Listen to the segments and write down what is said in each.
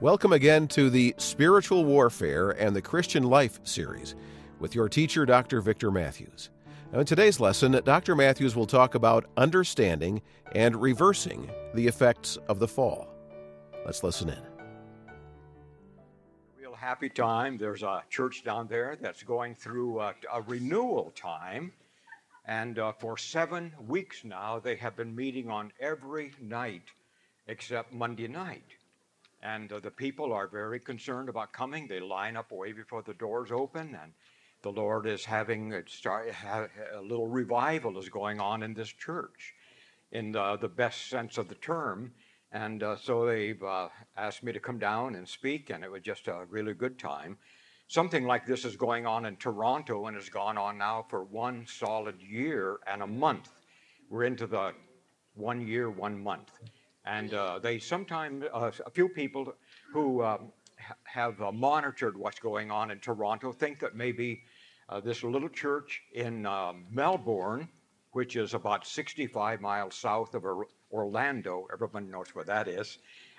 Welcome again to the Spiritual Warfare and the Christian Life series with your teacher, Dr. Victor Matthews. Now, in today's lesson, Dr. Matthews will talk about understanding and reversing the effects of the fall. Let's listen in. Real happy time. There's a church down there that's going through a renewal time. And for 7 weeks now, they have been meeting on every night except Monday night. And the people are very concerned about coming. They line up way before the doors open, and the Lord is having a little revival is going on in this church, in the best sense of the term. And so they've asked me to come down and speak, and it was just a really good time. Something like this is going on in Toronto and has gone on now for 1 solid year and a month. We're into the 1 year, 1 month. And they sometimes, a few people who have monitored what's going on in Toronto think that maybe this little church in Melbourne, which is about 65 miles south of Orlando, everyone knows where that is,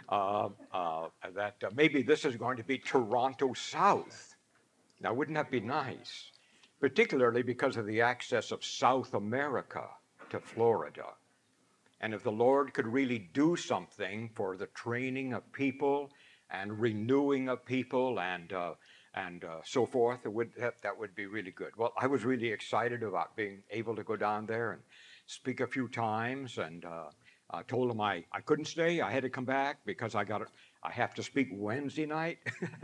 that maybe this is going to be Toronto South. Now, wouldn't that be nice? Particularly because of the access of South America to Florida. And if the Lord could really do something for the training of people and renewing of people and so forth, that would be really good. Well, I was really excited about being able to go down there and speak a few times, and I told them I couldn't stay. I had to come back because I have to speak Wednesday night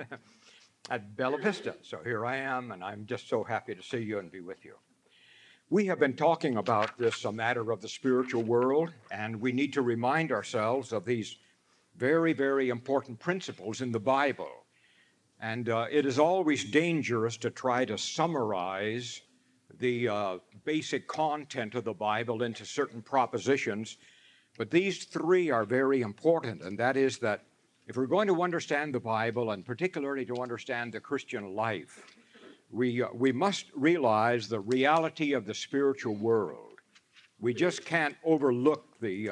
at Bella Vista. So here I am, and I'm just so happy to see you and be with you. We have been talking about this, a matter of the spiritual world, and we need to remind ourselves of these very, very important principles in the Bible. And it is always dangerous to try to summarize the basic content of the Bible into certain propositions, but these three are very important, and that is that if we're going to understand the Bible, and particularly to understand the Christian life, we must realize the reality of the spiritual world. We just can't overlook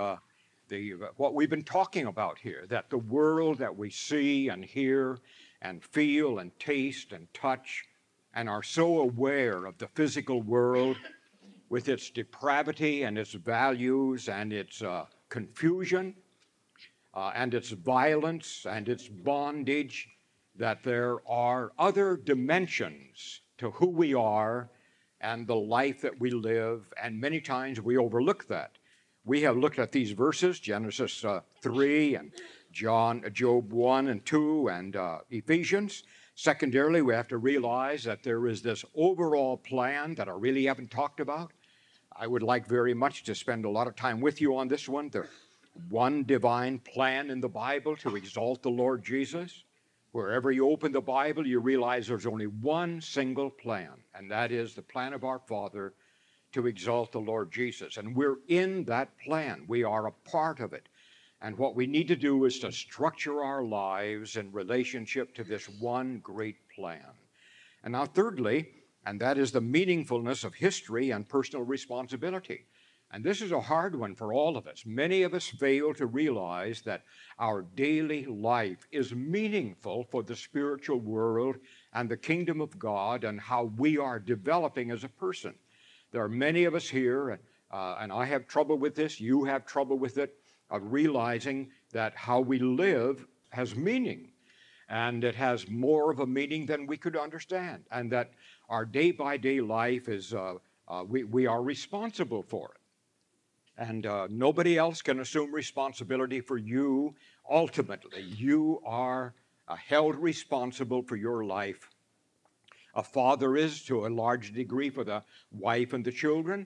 what we've been talking about here, that the world that we see and hear and feel and taste and touch and are so aware of the physical world with its depravity and its values and its confusion and its violence and its bondage, that there are other dimensions to who we are and the life that we live, and many times we overlook that. We have looked at these verses, Genesis 3 and Job 1 and 2 and Ephesians. Secondarily, we have to realize that there is this overall plan that I really haven't talked about. I would like very much to spend a lot of time with you on this one, the one divine plan in the Bible to exalt the Lord Jesus. Wherever you open the Bible, you realize there's only one single plan, and that is the plan of our Father to exalt the Lord Jesus. And we're in that plan. We are a part of it. And what we need to do is to structure our lives in relationship to this one great plan. And now thirdly, and that is the meaningfulness of history and personal responsibility. And this is a hard one for all of us. Many of us fail to realize that our daily life is meaningful for the spiritual world and the kingdom of God and how we are developing as a person. There are many of us here, and I have trouble with this, you have trouble with it, of realizing that how we live has meaning. And it has more of a meaning than we could understand. And that our day-by-day life is, we are responsible for it. And nobody else can assume responsibility for you. Ultimately, you are held responsible for your life. A father is to a large degree for the wife and the children,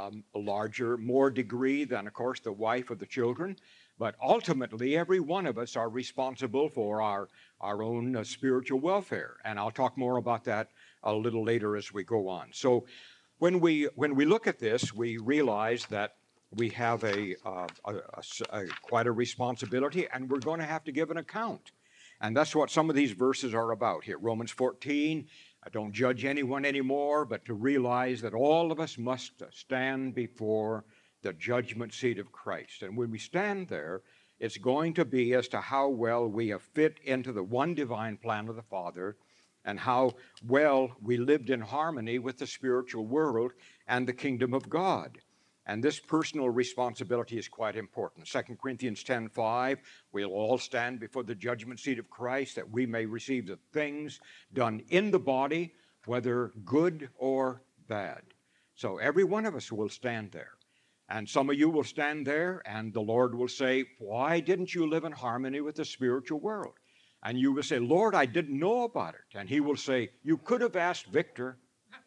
more degree than, of course, the wife of the children. But ultimately, every one of us are responsible for our own spiritual welfare. And I'll talk more about that a little later as we go on. So when we look at this, we realize that we have quite a responsibility, and we're going to have to give an account. And that's what some of these verses are about here. Romans 14, don't judge anyone anymore, but to realize that all of us must stand before the judgment seat of Christ. And when we stand there, It's going to be as to how well we have fit into the one divine plan of the Father and how well we lived in harmony with the spiritual world and the kingdom of God. And this personal responsibility is quite important. 2 Corinthians 10:5, we'll all stand before the judgment seat of Christ that we may receive the things done in the body, whether good or bad. So every one of us will stand there. And some of you will stand there and the Lord will say, why didn't you live in harmony with the spiritual world? And you will say, Lord, I didn't know about it. And he will say, you could have asked Victor.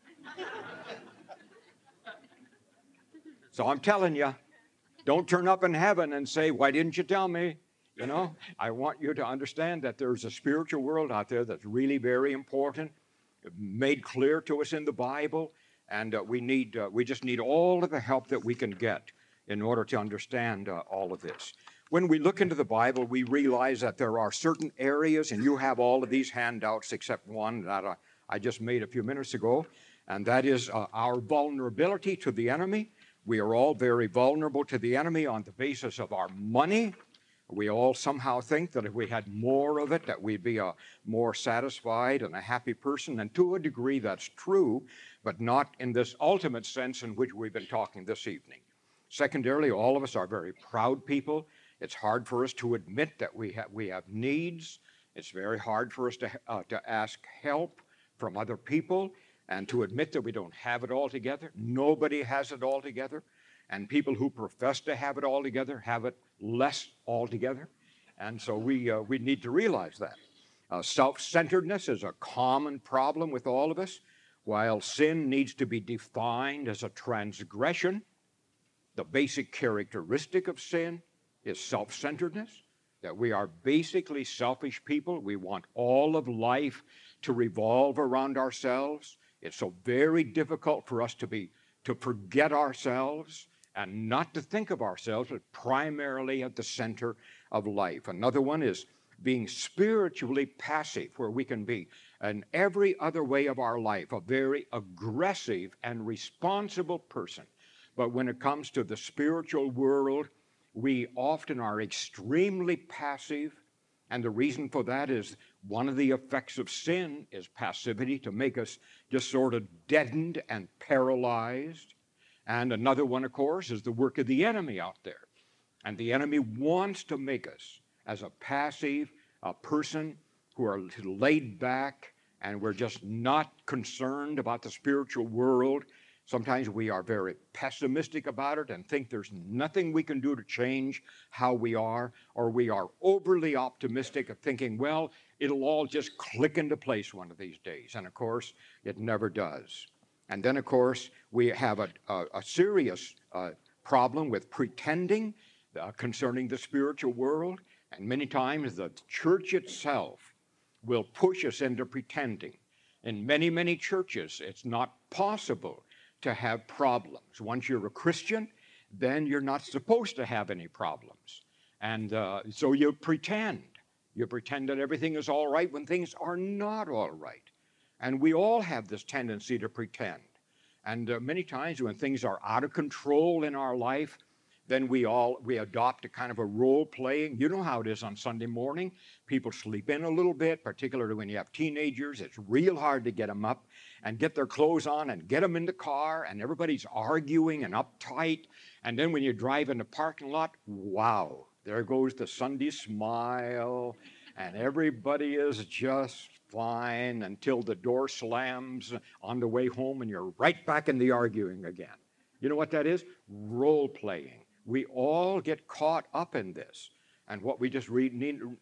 So I'm telling you, don't turn up in heaven and say, why didn't you tell me? You know, I want you to understand that there's a spiritual world out there that's really very important, made clear to us in the Bible, and we just need all of the help that we can get in order to understand all of this. When we look into the Bible, we realize that there are certain areas, and you have all of these handouts except one that I just made a few minutes ago, and that is our vulnerability to the enemy. We are all very vulnerable to the enemy on the basis of our money. We all somehow think that if we had more of it, that we'd be a more satisfied and a happy person. And to a degree, that's true, but not in this ultimate sense in which we've been talking this evening. Secondarily, all of us are very proud people. It's hard for us to admit that we have needs. It's very hard for us to ask help from other people and to admit that we don't have it all together. Nobody has it all together. And people who profess to have it all together have it less altogether. And so we need to realize that. Self-centeredness is a common problem with all of us. While sin needs to be defined as a transgression, the basic characteristic of sin is self-centeredness, that we are basically selfish people. We want all of life to revolve around ourselves. It's so very difficult for us to forget ourselves and not to think of ourselves as primarily at the center of life. Another one is being spiritually passive, where we can be in every other way of our life a very aggressive and responsible person. But when it comes to the spiritual world, we often are extremely passive. And the reason for that is one of the effects of sin is passivity, to make us just sort of deadened and paralyzed. And another one, of course, is the work of the enemy out there. And the enemy wants to make us as a passive person who are laid back and we're just not concerned about the spiritual world. Sometimes we are very pessimistic about it and think there's nothing we can do to change how we are, or we are overly optimistic of thinking, well, it'll all just click into place one of these days. And of course, it never does. And then, of course, we have a serious problem with pretending concerning the spiritual world. And many times the church itself will push us into pretending. In many, many churches, it's not possible to have problems. Once you're a Christian, then you're not supposed to have any problems. And so you pretend. You pretend that everything is all right when things are not all right. And we all have this tendency to pretend. And many times when things are out of control in our life, then we adopt a kind of a role playing. You know how it is on Sunday morning. People sleep in a little bit, particularly when you have teenagers. It's real hard to get them up and get their clothes on and get them in the car, and everybody's arguing and uptight. And then when you drive in the parking lot, wow, there goes the Sunday smile, and everybody is just fine until the door slams on the way home and you're right back in the arguing again. You know what that is? Role playing. We all get caught up in this. And what we just really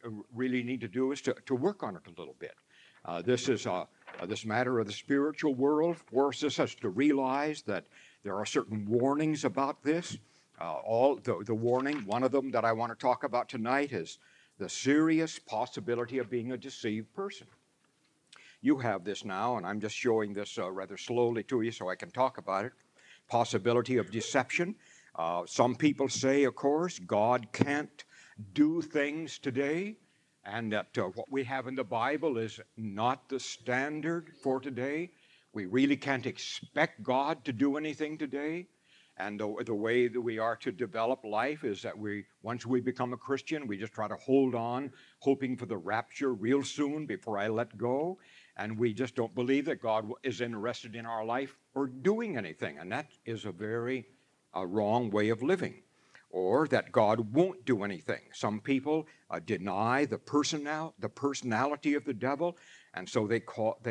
need to do is to work on it a little bit. This matter of the spiritual world forces us to realize that there are certain warnings about this. The warning, one of them that I want to talk about tonight, is the serious possibility of being a deceived person. You have this now, and I'm just showing this rather slowly to you so I can talk about it. Possibility of deception. Some people say, of course, God can't do things today, and that what we have in the Bible is not the standard for today. We really can't expect God to do anything today. And the way that we are to develop life is that once we become a Christian, we just try to hold on, hoping for the rapture real soon before I let go. And we just don't believe that God is interested in our life or doing anything. And that is a very wrong way of living. Or that God won't do anything. Some people deny the personality of the devil, and so they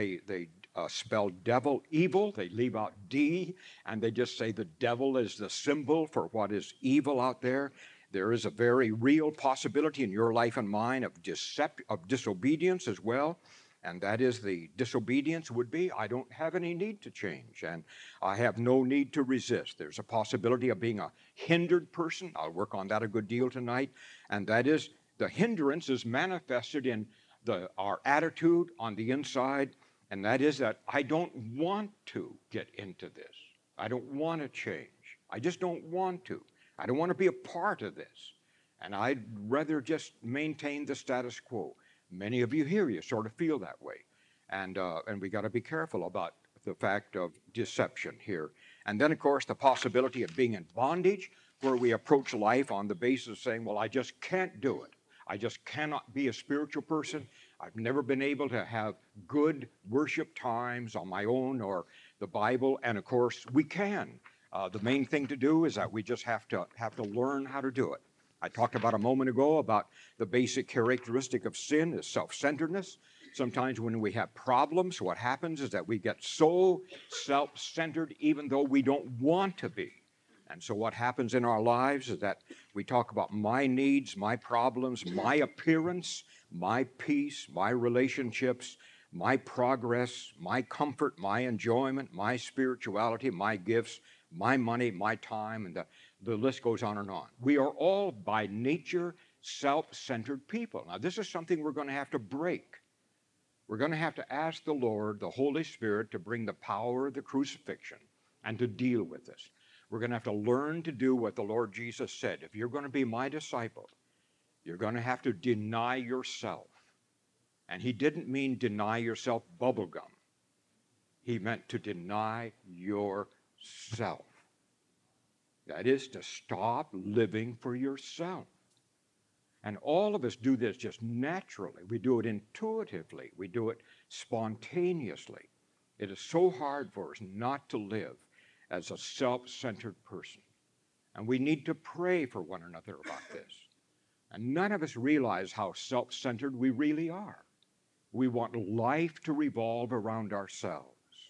spell devil evil. They leave out D, and they just say the devil is the symbol for what is evil out there. There is a very real possibility in your life and mine of disobedience as well. And that is, the disobedience would be, I don't have any need to change, and I have no need to resist. There's a possibility of being a hindered person. I'll work on that a good deal tonight. And that is, the hindrance is manifested in our attitude on the inside, and that is that I don't want to get into this. I don't want to change. I just don't want to. I don't want to be a part of this. And I'd rather just maintain the status quo. Many of you here, you sort of feel that way. And we got to be careful about the fact of deception here. And then, of course, the possibility of being in bondage, where we approach life on the basis of saying, well, I just can't do it. I just cannot be a spiritual person. I've never been able to have good worship times on my own or the Bible. And, of course, we can. The main thing to do is that we just have to learn how to do it. I talked about a moment ago about the basic characteristic of sin is self-centeredness. Sometimes when we have problems, what happens is that we get so self-centered even though we don't want to be. And so what happens in our lives is that we talk about my needs, my problems, my appearance, my peace, my relationships, my progress, my comfort, my enjoyment, my spirituality, my gifts, my money, my time, and the list goes on and on. We are all by nature self-centered people. Now, this is something we're going to have to break. We're going to have to ask the Lord, the Holy Spirit, to bring the power of the crucifixion and to deal with this. We're going to have to learn to do what the Lord Jesus said. If you're going to be my disciple, you're going to have to deny yourself. And he didn't mean deny yourself bubblegum. He meant to deny yourself. That is to stop living for yourself. And all of us do this just naturally. We do it intuitively. We do it spontaneously. It is so hard for us not to live as a self-centered person. And we need to pray for one another about this. And none of us realize how self-centered we really are. We want life to revolve around ourselves.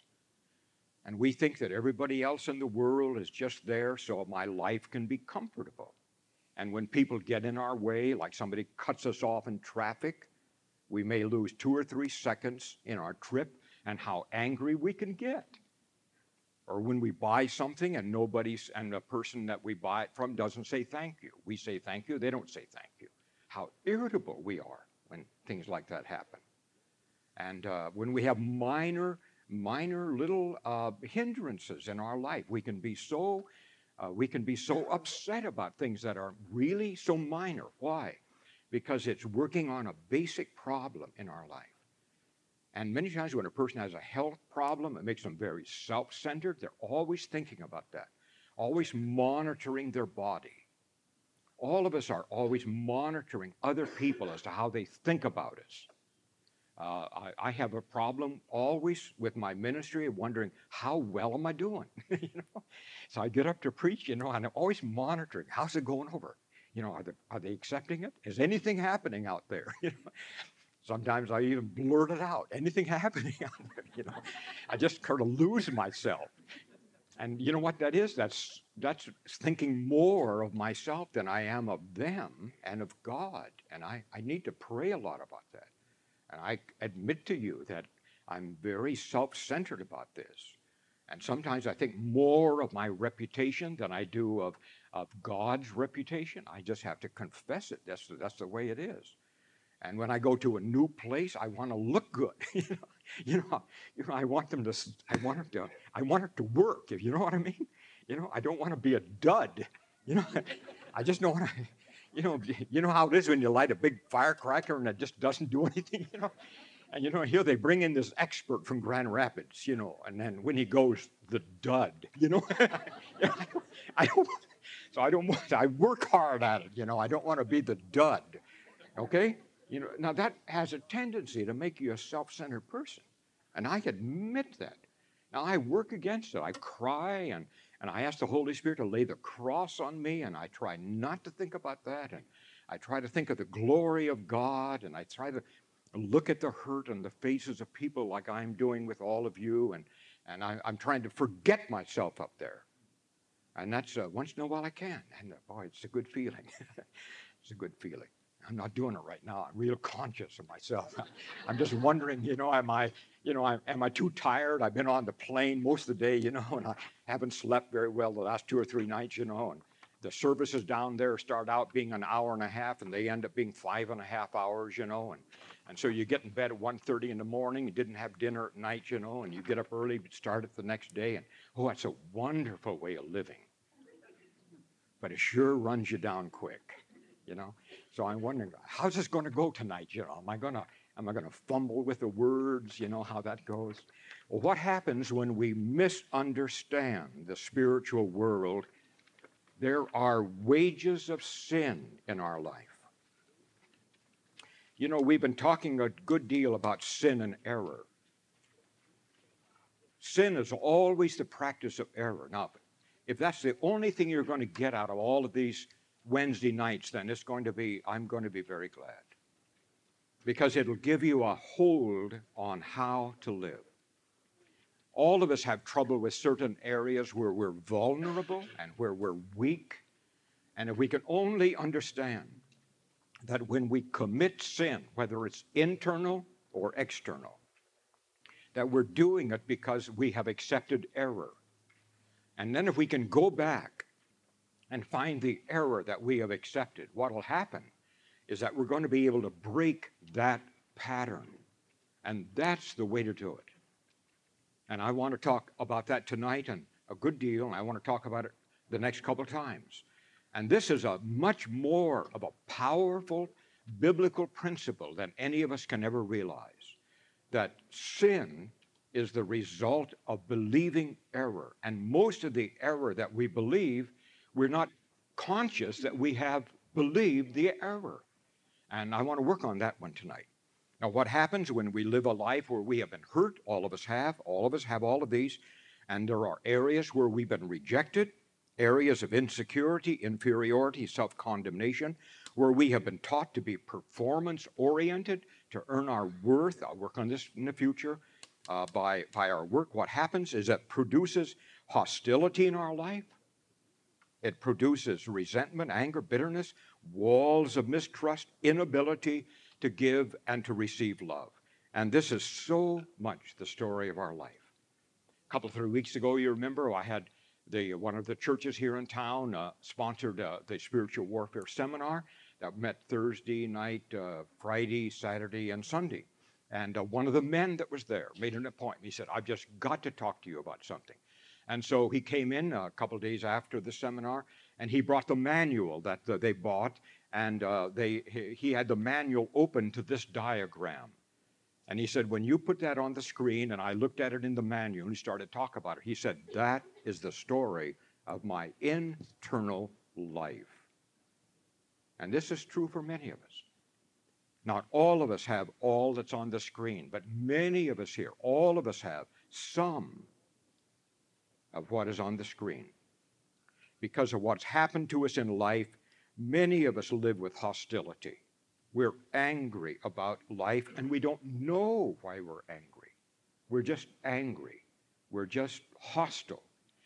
And we think that everybody else in the world is just there so my life can be comfortable. And when people get in our way, like somebody cuts us off in traffic, we may lose 2 or 3 seconds in our trip, and how angry we can get. Or when we buy something and the person that we buy it from doesn't say thank you. We say thank you, they don't say thank you. How irritable we are when things like that happen. And when we have minor little hindrances in our life, we can be so upset about things that are really so minor. Why? Because it's working on a basic problem in our life. And many times when a person has a health problem, it makes them very self-centered. They're always thinking about that, always monitoring their body. All of us are always monitoring other people as to how they think about us. I have a problem always with my ministry of wondering, how well am I doing? So I get up to preach, and I'm always monitoring. How's it going over? Are they accepting it? Is anything happening out there? Sometimes I even blurt it out. Anything happening out there? I just kind of lose myself. And you know what that is? That's thinking more of myself than I am of them and of God. And I need to pray a lot about that. And I admit to you that I'm very self-centered about this. And sometimes I think more of my reputation than I do of God's reputation. I just have to confess it. That's the way it is. And when I go to a new place, I want to look good. I want it to work. If you know what I mean. I don't want to be a dud. I just don't want to. You know how it is when you light a big firecracker and it just doesn't do anything. And here they bring in this expert from Grand Rapids. And then when he goes, the dud. I don't, so I don't want, I work hard at it, I don't want to be the dud, okay? Now that has a tendency to make you a self-centered person, and I admit that. Now I work against it. I cry and I ask the Holy Spirit to lay the cross on me, and I try not to think about that, and I try to think of the glory of God, and I try to look at the hurt on the faces of people like I'm doing with all of you, and I'm trying to forget myself up there. And that's once in a while I can. And boy, it's a good feeling. It's a good feeling. I'm not doing it right now. I'm real conscious of myself. I'm just wondering, am I too tired? I've been on the plane most of the day, and I haven't slept very well the last 2 or 3 nights, and the services down there start out being an hour and a half, and they end up being 5.5 hours, and so you get in bed at 1:30 in the morning, you didn't have dinner at night, and you get up early, but start it the next day, and that's a wonderful way of living. But it sure runs you down quick, So I'm wondering, how's this going to go tonight, Am I going to fumble with the words, how that goes? Well, what happens when we misunderstand the spiritual world? There are wages of sin in our life. We've been talking a good deal about sin and error. Sin is always the practice of error. Now, if that's the only thing you're going to get out of all of these Wednesday nights, then I'm going to be very glad. Because it'll give you a hold on how to live. All of us have trouble with certain areas where we're vulnerable and where we're weak. And if we can only understand that when we commit sin, whether it's internal or external, that we're doing it because we have accepted error. And then if we can go back and find the error that we have accepted, what will happen is that we're going to be able to break that pattern. And that's the way to do it. And I want to talk about that tonight and a good deal, and I want to talk about it the next couple of times. And this is a much more of a powerful biblical principle than any of us can ever realize, that sin is the result of believing error. And most of the error that we believe, we're not conscious that we have believed the error. And I want to work on that one tonight. Now, what happens when we live a life where we have been hurt? All of us have all of these. And there are areas where we've been rejected, areas of insecurity, inferiority, self-condemnation, where we have been taught to be performance-oriented, to earn our worth. I'll work on this in the future by our work. What happens is that produces hostility in our life. It produces resentment, anger, bitterness, walls of mistrust, inability to give and to receive love. And this is so much the story of our life. A couple of 3 weeks ago, you remember, I had one of the churches here in town sponsored the spiritual warfare seminar that met Thursday night, Friday, Saturday, and Sunday. And one of the men that was there made an appointment. He said, I've just got to talk to you about something. And so he came in a couple of days after the seminar, and he brought the manual that they bought, and he had the manual open to this diagram. And he said, when you put that on the screen, and I looked at it in the manual, and he started to talk about it, he said, that is the story of my internal life. And this is true for many of us. Not all of us have all that's on the screen, but many of us here, all of us have some of what is on the screen. Because of what's happened to us in life, many of us live with hostility. We're angry about life, and we don't know why we're angry. We're just angry. We're just hostile.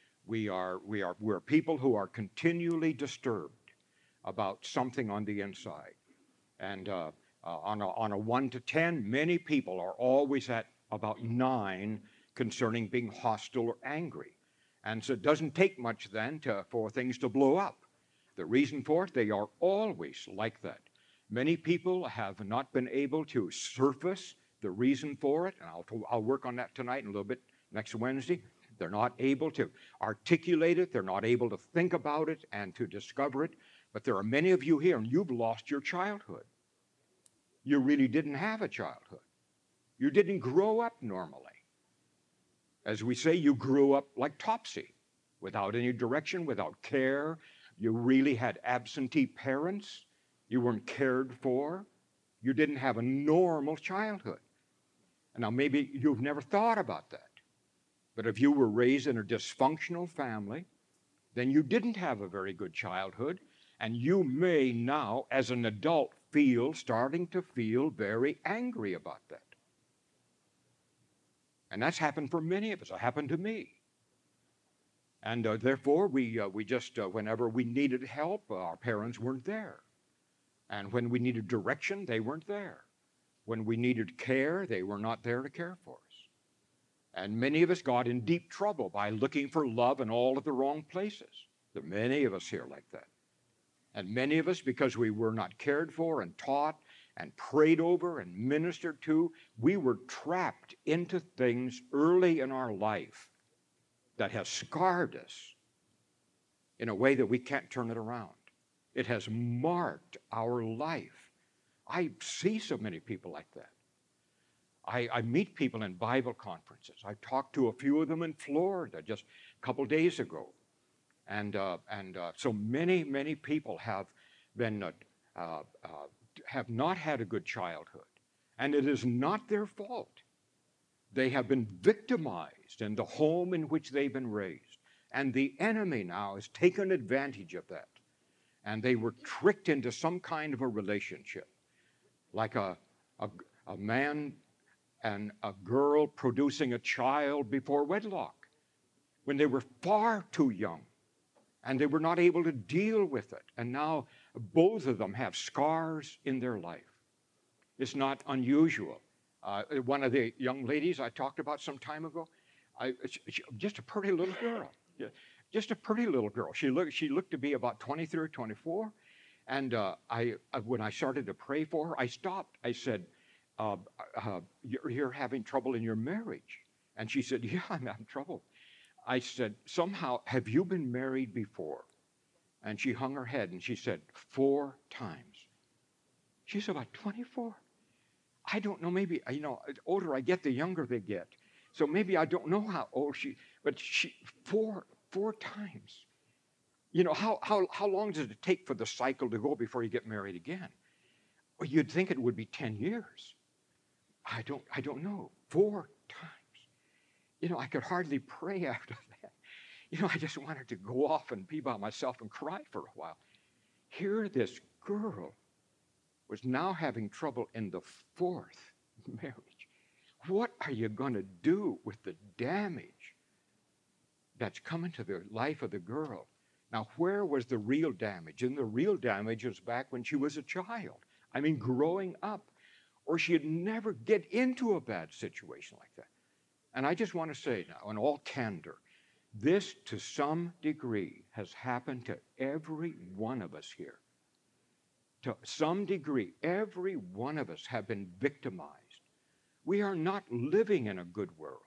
We're people who are continually disturbed about something on the inside. And on a 1 to 10, many people are always at about 9 concerning being hostile or angry. And so it doesn't take much then for things to blow up. The reason for it, they are always like that. Many people have not been able to surface the reason for it, and I'll work on that tonight and a little bit next Wednesday. They're not able to articulate it. They're not able to think about it and to discover it. But there are many of you here, and you've lost your childhood. You really didn't have a childhood. You didn't grow up normally. As we say, you grew up like Topsy. without any direction, without care. You really had absentee parents. You weren't cared for. You didn't have a normal childhood. And now maybe you've never thought about that. But if you were raised in a dysfunctional family, then you didn't have a very good childhood. And you may now, as an adult, starting to feel very angry about that. And that's happened for many of us. It happened to me. And therefore, we just, whenever we needed help, our parents weren't there. And when we needed direction, they weren't there. When we needed care, they were not there to care for us. And many of us got in deep trouble by looking for love in all of the wrong places. There are many of us here like that. And many of us, because we were not cared for and taught and prayed over and ministered to, we were trapped into things early in our life that has scarred us in a way that we can't turn it around. It has marked our life. I see so many people like that. I meet people in Bible conferences. I talked to a few of them in Florida just a couple days ago. And so many people have been have not had a good childhood, and it is not their fault. They have been victimized in the home in which they've been raised, and the enemy now has taken advantage of that, and they were tricked into some kind of a relationship, like a man and a girl producing a child before wedlock, when they were far too young. And they were not able to deal with it. And now both of them have scars in their life. It's not unusual. One of the young ladies I talked about some time ago, just a pretty little girl. Just a pretty little girl. She looked to be about 23 or 24. And when I started to pray for her, I stopped. I said, you're having trouble in your marriage. And she said, yeah, I'm having trouble. I said, somehow, have you been married before? And she hung her head and she said, 4 times. She's about 24. I don't know, maybe, the older I get, the younger they get. So maybe I don't know how old but she, 4 times. How long does it take for the cycle to go before you get married again? Well, you'd think it would be 10 years. I don't know. 4 times. I could hardly pray after that. I just wanted to go off and be by myself and cry for a while. Here this girl was now having trouble in the 4th marriage. What are you going to do with the damage that's coming to the life of the girl? Now, where was the real damage? And the real damage was back when she was a child. I mean, growing up. Or she'd never get into a bad situation like that. And I just want to say now, in all candor, this to some degree has happened to every one of us here. To some degree, every one of us have been victimized. We are not living in a good world.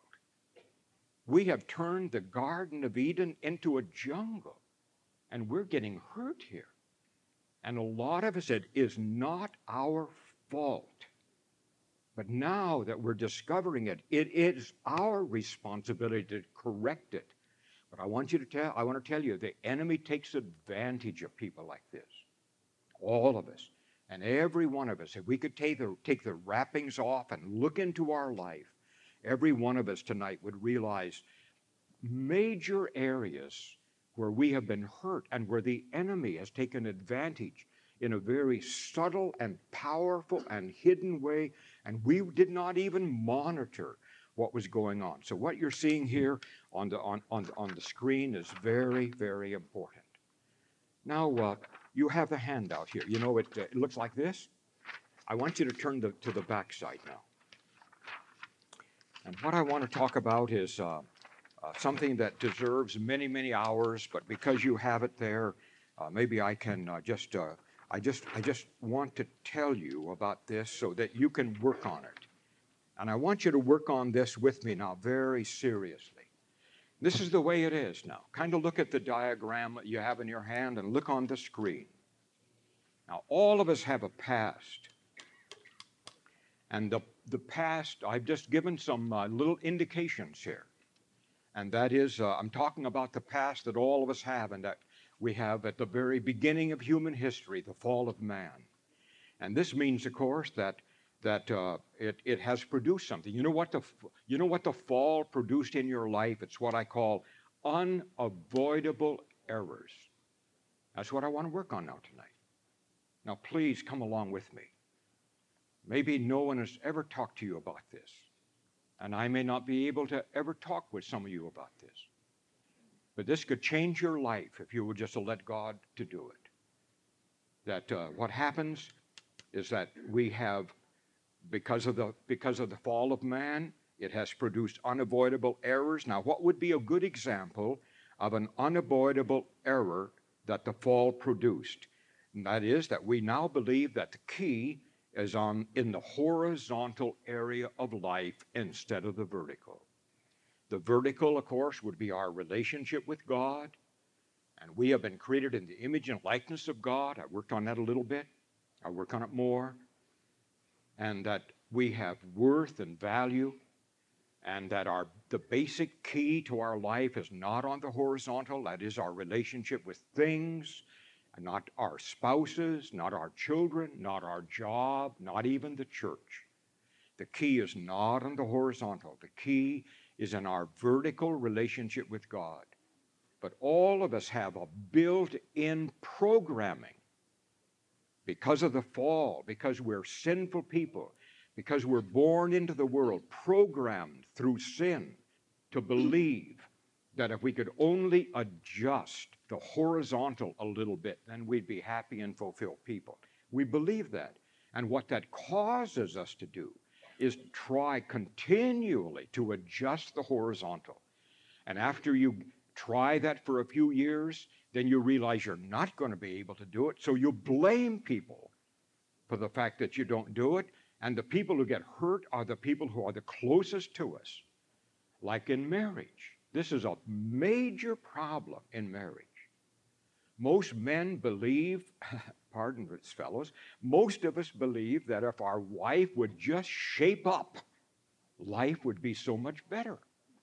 We have turned the Garden of Eden into a jungle, and we're getting hurt here. And a lot of us, it is not our fault. But now that we're discovering it, it is our responsibility to correct it. But I want to tell you, the enemy takes advantage of people like this. All of us. And every one of us, if we could take the wrappings off and look into our life, every one of us tonight would realize major areas where we have been hurt and where the enemy has taken advantage in a very subtle and powerful and hidden way, and we did not even monitor what was going on. So what you're seeing here on the screen is very, very important. Now, you have the handout here. It looks like this. I want you to turn to the back side now. And what I want to talk about is something that deserves many, many hours, but because you have it there, maybe I can I just want to tell you about this so that you can work on it. And I want you to work on this with me now very seriously. This is the way it is now. Kind of look at the diagram that you have in your hand and look on the screen. Now, all of us have a past. And the past, I've just given some little indications here. And that is, I'm talking about the past that all of us have and that we have at the very beginning of human history, the fall of man. And this means, of course, that it has produced something. You know what the fall produced in your life? It's what I call unavoidable errors. That's what I want to work on now tonight. Now, please come along with me. Maybe no one has ever talked to you about this, and I may not be able to ever talk with some of you about this. But this could change your life if you would just let God to do it. That what happens is that we have, because of the fall of man, it has produced unavoidable errors. Now, what would be a good example of an unavoidable error that the fall produced? And that is that we now believe that the key is in the horizontal area of life instead of the vertical. The vertical, of course, would be our relationship with God. And we have been created in the image and likeness of God. I worked on that a little bit. I'll work on it more. And that we have worth and value. And that the basic key to our life is not on the horizontal. That is our relationship with things, and not our spouses, not our children, not our job, not even the church. The key is not on the horizontal. The key is in our vertical relationship with God. But all of us have a built-in programming because of the fall, because we're sinful people, because we're born into the world, programmed through sin to believe that if we could only adjust the horizontal a little bit, then we'd be happy and fulfilled people. We believe that. And what that causes us to do is try continually to adjust the horizontal. And after you try that for a few years, then you realize you're not going to be able to do it. So you blame people for the fact that you don't do it. And the people who get hurt are the people who are the closest to us. Like in marriage. This is a major problem in marriage. Most men believe, pardon us fellows, most of us believe that if our wife would just shape up, life would be so much better.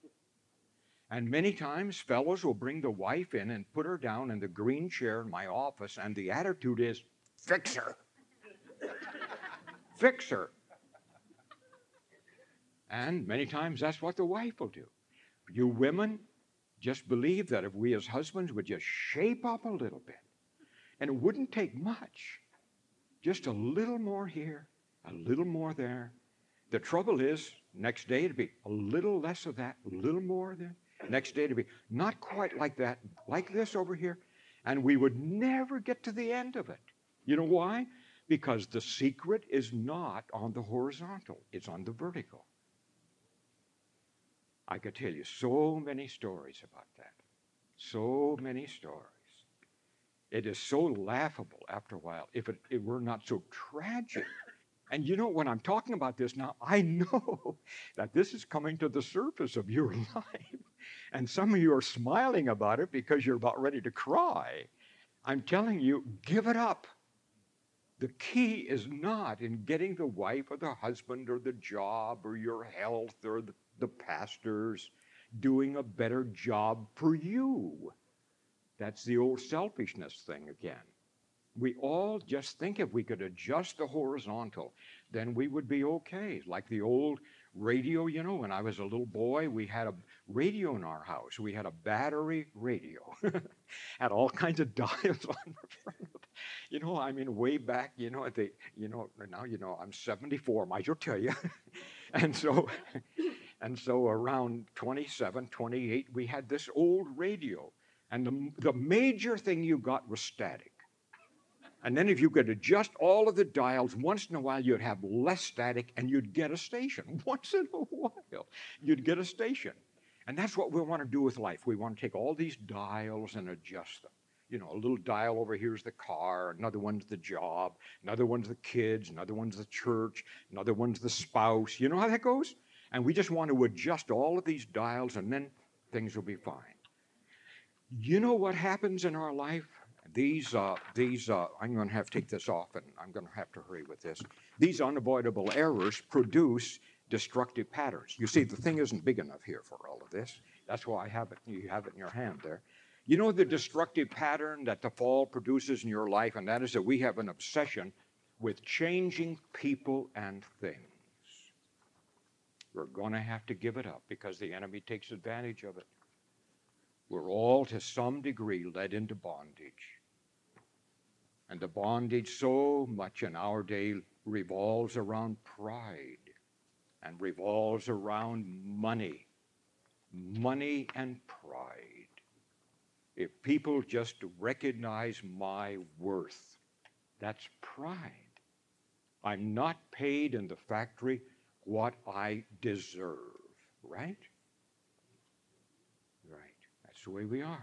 And many times fellows will bring the wife in and put her down in the green chair in my office, and the attitude is, fix her. Fix her. And many times that's what the wife will do. You women just believe that if we as husbands would just shape up a little bit, and it wouldn't take much, just a little more here, a little more there. The trouble is, next day it'd be a little less of that, a little more there. Next day it'd be not quite like that, like this over here, and we would never get to the end of it. You know why? Because the secret is not on the horizontal, it's on the vertical. I could tell you so many stories about that. So many stories. It is so laughable after a while if it were not so tragic. And you know, when I'm talking about this now, I know that this is coming to the surface of your life. And some of you are smiling about it because you're about ready to cry. I'm telling you, give it up. The key is not in getting the wife or the husband or the job or your health or the pastors doing a better job for you. That's the old selfishness thing again. We all just think if we could adjust the horizontal, then we would be okay. Like the old radio, you know, when I was a little boy, we had a radio in our house. We had a battery radio. Had all kinds of dials on the front of it. You know, I mean, way back, now, I'm 74, might as well tell you. And so around 27, 28, we had this old radio. And the major thing you got was static. And then if you could adjust all of the dials, once in a while you'd have less static and you'd get a station. Once in a while, you'd get a station. And that's what we want to do with life. We want to take all these dials and adjust them. You know, a little dial over here is the car, another one's the job, another one's the kids, another one's the church, another one's the spouse. You know how that goes? And we just want to adjust all of these dials and then things will be fine. You know what happens in our life? These I'm going to have to take this off and I'm going to have to hurry with this. These unavoidable errors produce destructive patterns. You see, the thing isn't big enough here for all of this. That's why I have it. You have it in your hand there. You know the destructive pattern that the fall produces in your life, and that is that we have an obsession with changing people and things. We're going to have to give it up because the enemy takes advantage of it. We're all to some degree led into bondage. And the bondage so much in our day revolves around pride and revolves around money. Money and pride. If people just recognize my worth, that's pride. I'm not paid in the factory what I deserve, right? Right. That's the way we are.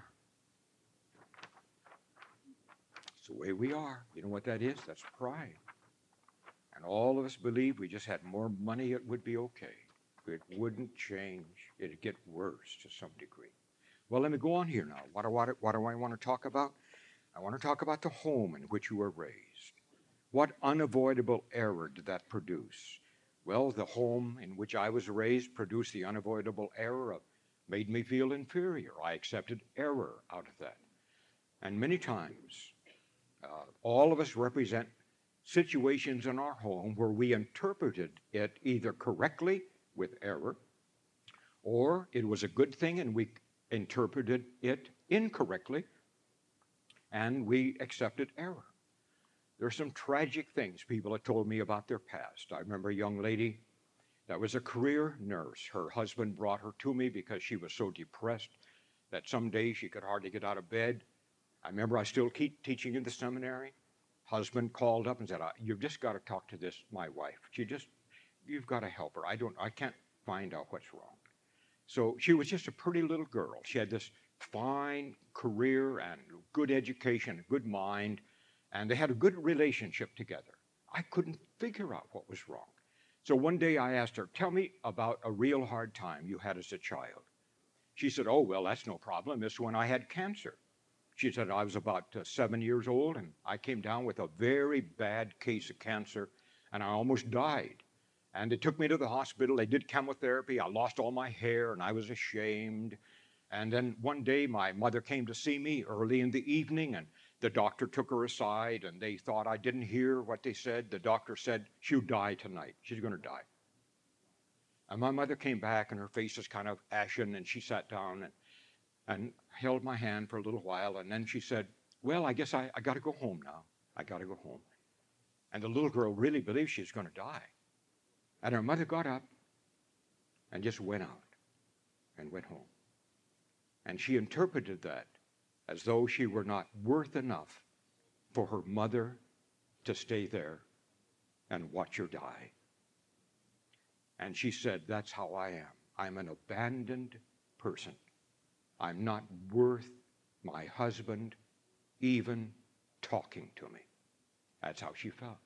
That's the way we are. You know what that is? That's pride. And all of us believe we just had more money, it would be okay. It wouldn't change. It'd get worse to some degree. Well, let me go on here now. What do I want to talk about? I want to talk about the home in which you were raised. What unavoidable error did that produce? Well, the home in which I was raised produced the unavoidable error of made me feel inferior. I accepted error out of that. And many times, all of us represent situations in our home where we interpreted it either correctly with error, or it was a good thing and we interpreted it incorrectly and we accepted error. There are some tragic things people have told me about their past. I remember a young lady that was a career nurse. Her husband brought her to me because she was so depressed that some days she could hardly get out of bed. I remember I still keep teaching in the seminary. Husband called up and said, "You've just got to talk to my wife. You've got to help her. I can't find out what's wrong." So she was just a pretty little girl. She had this fine career and good education, a good mind, and they had a good relationship together. I couldn't figure out what was wrong. So one day I asked her, "Tell me about a real hard time you had as a child." She said, "Oh, well, that's no problem. It's when I had cancer." She said, "I was about 7 years old, and I came down with a very bad case of cancer, and I almost died. And they took me to the hospital. They did chemotherapy. I lost all my hair, and I was ashamed. And then one day, my mother came to see me early in the evening, and the doctor took her aside, and they thought I didn't hear what they said. The doctor said, 'She'll die tonight. She's going to die.' And my mother came back, and her face was kind of ashen, and she sat down and held my hand for a little while, and then she said, 'Well, I guess I got to go home now. I got to go home.' And the little girl really believed she was going to die. And her mother got up and just went out and went home. And she interpreted that as though she were not worth enough for her mother to stay there and watch her die. And she said, 'That's how I am. I'm an abandoned person. I'm not worth my husband even talking to me.' That's how she felt.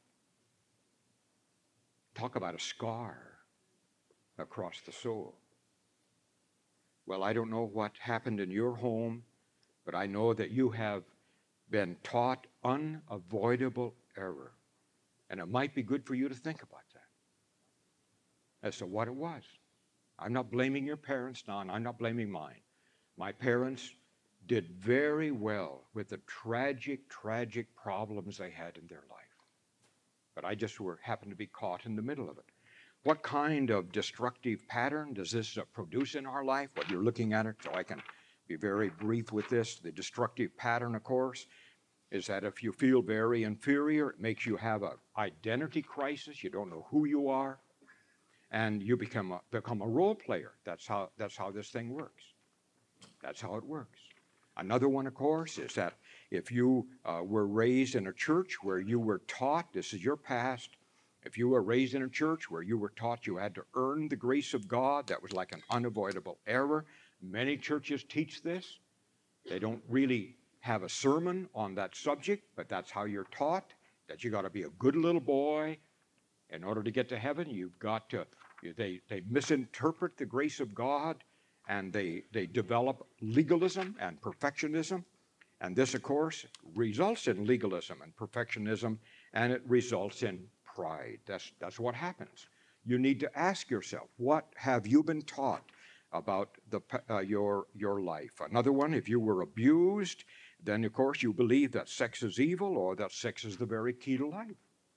Talk about a scar across the soul. Well, I don't know what happened in your home, but I know that you have been taught unavoidable error. And it might be good for you to think about that as to what it was. I'm not blaming your parents now, and I'm not blaming mine. My parents did very well with the tragic problems they had in their life. But I just happened to be caught in the middle of it. What kind of destructive pattern does this produce in our life? Well, you're looking at it, so I can be very brief with this. The destructive pattern, of course, is that if you feel very inferior, it makes you have an identity crisis. You don't know who you are, and you become a role player. That's how this thing works. That's how it works. Another one, of course, is that if you were raised in a church where you were taught, this is your past, if you were raised in a church where you were taught you had to earn the grace of God, that was like an unavoidable error. Many churches teach this. They don't really have a sermon on that subject, but that's how you're taught, that you got to be a good little boy. In order to get to heaven, you've got to, they misinterpret the grace of God, and they develop legalism and perfectionism. And this, of course, results in legalism and perfectionism, and it results in pride. That's what happens. You need to ask yourself, what have you been taught about your life. Another one, if you were abused, then of course you believe that sex is evil or that sex is the very key to life.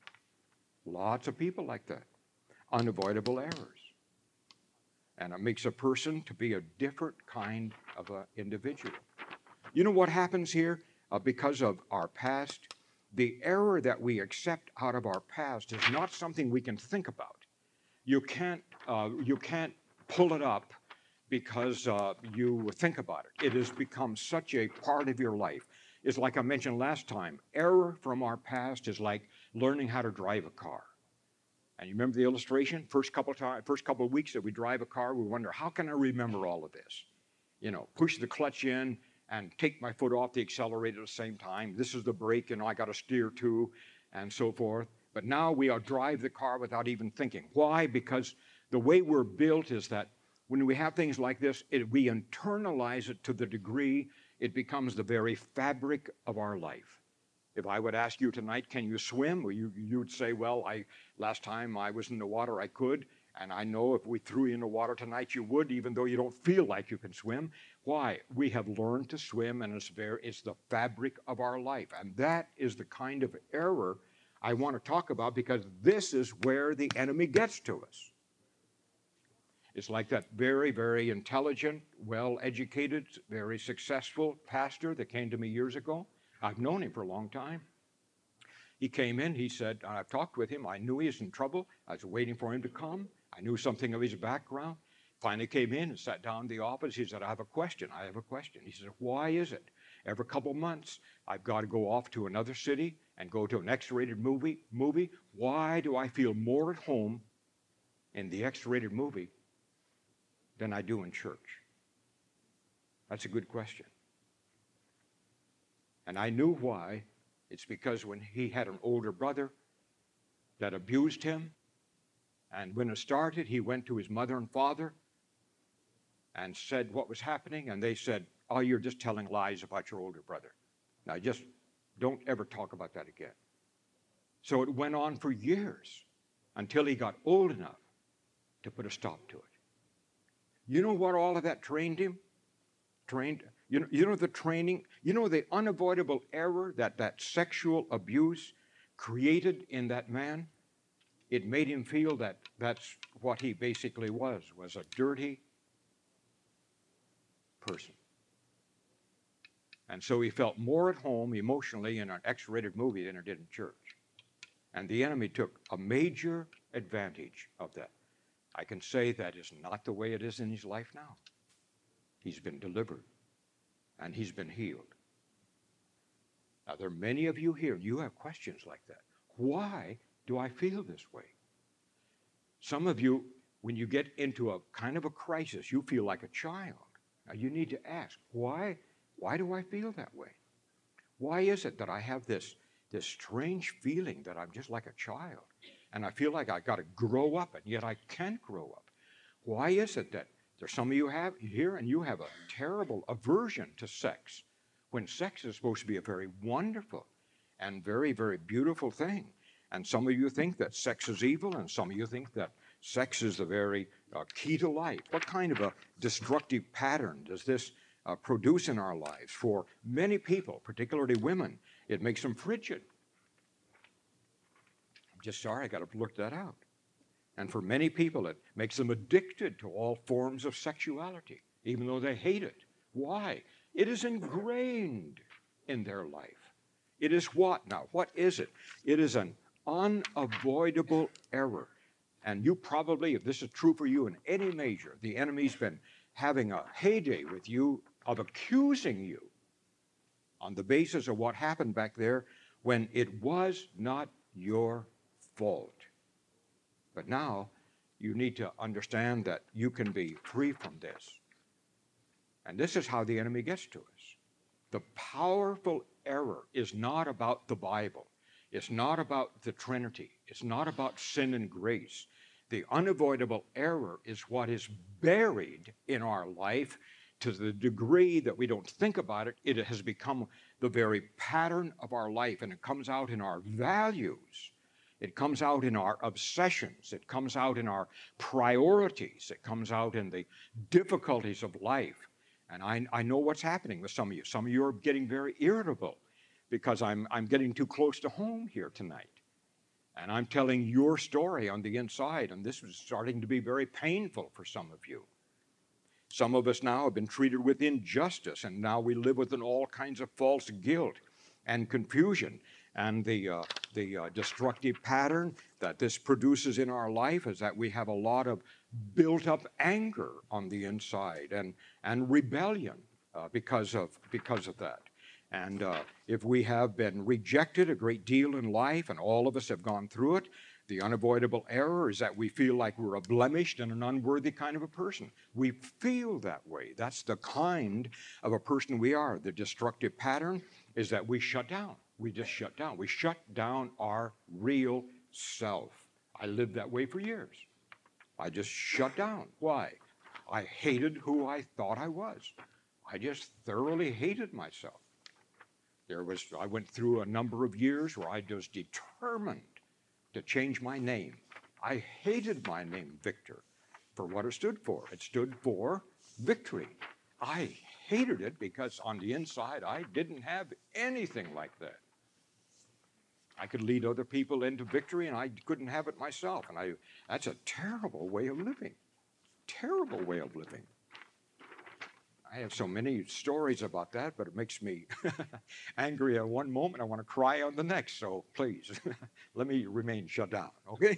Lots of people like that. Unavoidable errors. And it makes a person to be a different kind of an individual. You know what happens here? Because of our past, the error that we accept out of our past is not something we can think about. You can't pull it up because you think about it. It has become such a part of your life. It's like I mentioned last time, error from our past is like learning how to drive a car. And you remember the illustration? First couple of weeks that we drive a car, we wonder, how can I remember all of this? You know, push the clutch in and take my foot off the accelerator at the same time. This is the brake, and I got to steer too, and so forth. But now we drive the car without even thinking. Why? Because the way we're built is that when we have things like this, we internalize it to the degree it becomes the very fabric of our life. If I would ask you tonight, can you swim? Well, you would say, well, last time I was in the water, I could. And I know if we threw you in the water tonight, you would, even though you don't feel like you can swim. Why? We have learned to swim, and it's the fabric of our life. And that is the kind of error I want to talk about, because this is where the enemy gets to us. It's like that very, very intelligent, well-educated, very successful pastor that came to me years ago. I've known him for a long time. He came in, he said, I've talked with him, I knew he was in trouble. I was waiting for him to come. I knew something of his background. Finally came in and sat down in the office. He said, I have a question. He said, why is it? Every couple of months, I've got to go off to another city and go to an X-rated movie. Why do I feel more at home in the X-rated movie than I do in church? That's a good question. And I knew why. It's because when he had an older brother that abused him, and when it started, he went to his mother and father and said what was happening, and they said, oh, you're just telling lies about your older brother. Now, just don't ever talk about that again. So it went on for years until he got old enough to put a stop to it. You know what all of that trained him? You know the training, you know the unavoidable error that sexual abuse created in that man? It made him feel that that's what he basically was a dirty person. And so he felt more at home emotionally in an X-rated movie than he did in church. And the enemy took a major advantage of that. I can say that is not the way it is in his life now. He's been delivered, and he's been healed. Now, there are many of you here, you have questions like that. Why do I feel this way? Some of you, when you get into a kind of a crisis, you feel like a child. Now, you need to ask, why do I feel that way? Why is it that I have this strange feeling that I'm just like a child, and I feel like I got to grow up, and yet I can't grow up? Why is it that there's some of you have here, and you have a terrible aversion to sex, when sex is supposed to be a very wonderful and very, very beautiful thing? And some of you think that sex is evil, and some of you think that sex is the very key to life. What kind of a destructive pattern does this produce in our lives? For many people, particularly women, it makes them frigid. I'm just sorry, I got to look that out. And for many people, it makes them addicted to all forms of sexuality, even though they hate it. Why? It is ingrained in their life. It is what now? What is it? It is an unavoidable error. And you probably, if this is true for you in any measure, the enemy's been having a heyday with you of accusing you on the basis of what happened back there when it was not your fault. But now you need to understand that you can be free from this. And this is how the enemy gets to us. The powerful error is not about the Bible. It's not about the Trinity. It's not about sin and grace. The unavoidable error is what is buried in our life to the degree that we don't think about it. It has become the very pattern of our life, and it comes out in our values. It comes out in our obsessions. It comes out in our priorities. It comes out in the difficulties of life. And I know what's happening with some of you. Some of you are getting very irritable because I'm getting too close to home here tonight. And I'm telling your story on the inside, and this is starting to be very painful for some of you. Some of us now have been treated with injustice, and now we live within all kinds of false guilt and confusion. And the destructive pattern that this produces in our life is that we have a lot of built up anger on the inside and rebellion because of that. And if we have been rejected a great deal in life, and all of us have gone through it, the unavoidable error is that we feel like we're a blemished and an unworthy kind of a person. We feel that way. That's the kind of a person we are. The destructive pattern is that we shut down. We just shut down. We shut down our real self. I lived that way for years. I just shut down. Why? I hated who I thought I was. I just thoroughly hated myself. I went through a number of years where I was determined to change my name. I hated my name, Victor, for what it stood for. It stood for victory. I hated it because on the inside, I didn't have anything like that. I could lead other people into victory, and I couldn't have it myself. And that's a terrible way of living. Terrible way of living. I have so many stories about that, but it makes me angry at one moment. I want to cry on the next. So please, let me remain shut down, okay?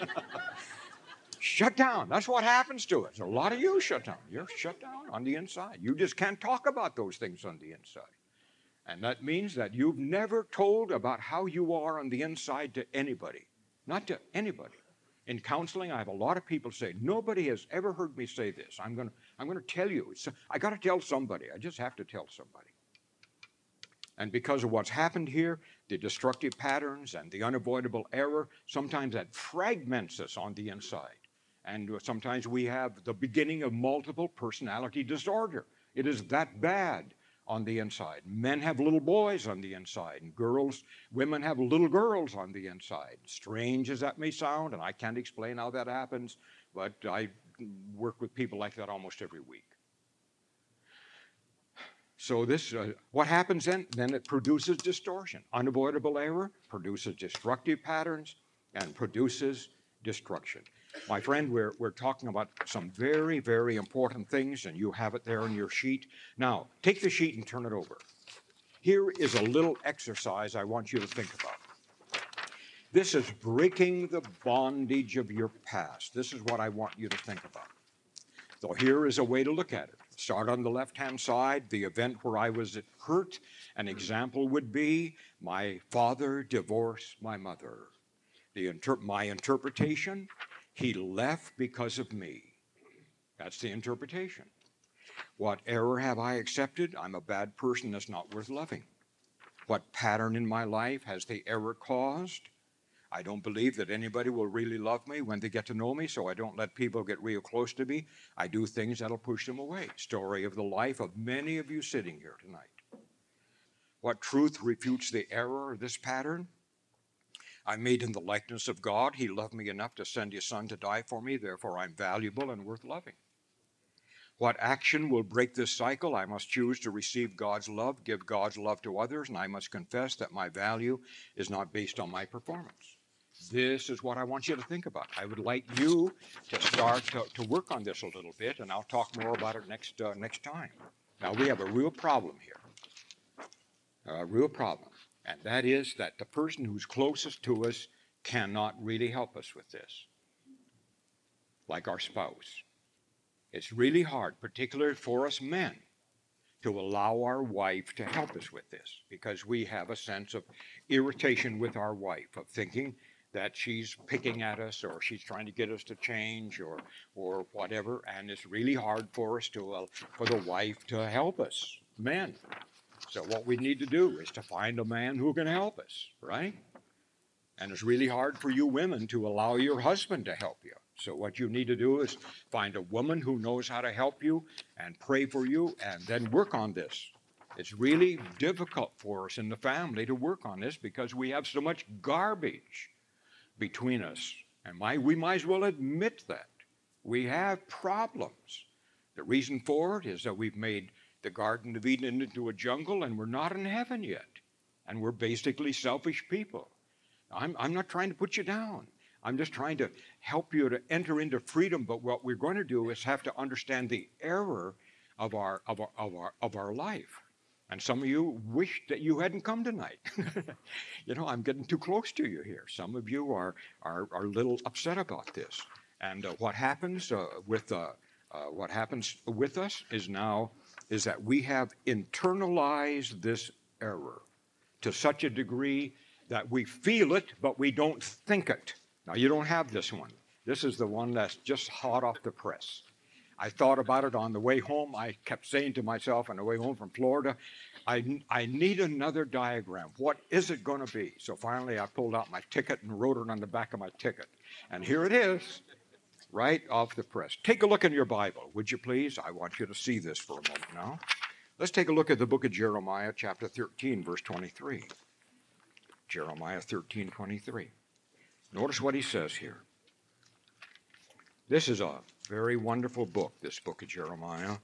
Shut down. That's what happens to us. A lot of you shut down. You're shut down on the inside. You just can't talk about those things on the inside. And that means that you've never told about how you are on the inside to anybody. Not to anybody. In counseling, I have a lot of people say, nobody has ever heard me say this. I'm going to tell you. I got to tell somebody. I just have to tell somebody. And because of what's happened here, the destructive patterns and the unavoidable error, sometimes that fragments us on the inside. And sometimes we have the beginning of multiple personality disorder. It is that bad on the inside. Men have little boys on the inside, and women have little girls on the inside. Strange as that may sound, and I can't explain how that happens, but I work with people like that almost every week. So what happens then? Then it produces distortion. Unavoidable error produces destructive patterns and produces destruction. My friend, we're talking about some very, very important things, and you have it there on your sheet. Now, take the sheet and turn it over. Here is a little exercise I want you to think about. This is breaking the bondage of your past. This is what I want you to think about. So here is a way to look at it. Start on the left-hand side, the event where I was hurt. An example would be, my father divorced my mother. My interpretation, he left because of me. That's the interpretation. What error have I accepted? I'm a bad person that's not worth loving. What pattern in my life has the error caused? I don't believe that anybody will really love me when they get to know me, so I don't let people get real close to me. I do things that'll push them away. Story of the life of many of you sitting here tonight. What truth refutes the error of this pattern? I'm made in the likeness of God. He loved me enough to send his son to die for me. Therefore, I'm valuable and worth loving. What action will break this cycle? I must choose to receive God's love, give God's love to others, and I must confess that my value is not based on my performance. This is what I want you to think about. I would like you to start to work on this a little bit, and I'll talk more about it next time. Now, we have a real problem here. A real problem. And that is that the person who's closest to us cannot really help us with this, like our spouse. It's really hard, particularly for us men, to allow our wife to help us with this, because we have a sense of irritation with our wife, of thinking that she's picking at us or she's trying to get us to change or whatever, and it's really hard for us for the wife to help us, men. So what we need to do is to find a man who can help us, right? And it's really hard for you women to allow your husband to help you. So what you need to do is find a woman who knows how to help you and pray for you and then work on this. It's really difficult for us in the family to work on this because we have so much garbage between us. And we might as well admit that. We have problems. The reason for it is that we've made the Garden of Eden into a jungle, and we're not in heaven yet. And we're basically selfish people. I'm not trying to put you down. I'm just trying to help you to enter into freedom. But what we're going to do is have to understand the error of our life. And some of you wish that you hadn't come tonight. I'm getting too close to you here. Some of you are a little upset about this. And what happens with us is that we have internalized this error to such a degree that we feel it, but we don't think it. Now, you don't have this one. This is the one that's just hot off the press. I thought about it on the way home. I kept saying to myself on the way home from Florida, I need another diagram. What is it going to be? So finally, I pulled out my ticket and wrote it on the back of my ticket. And here it is, right off the press. Take a look in your Bible, would you please? I want you to see this for a moment now. Let's take a look at the book of Jeremiah, chapter 13, verse 23. Jeremiah 13, 23. Notice what he says here. This is a very wonderful book, this book of Jeremiah.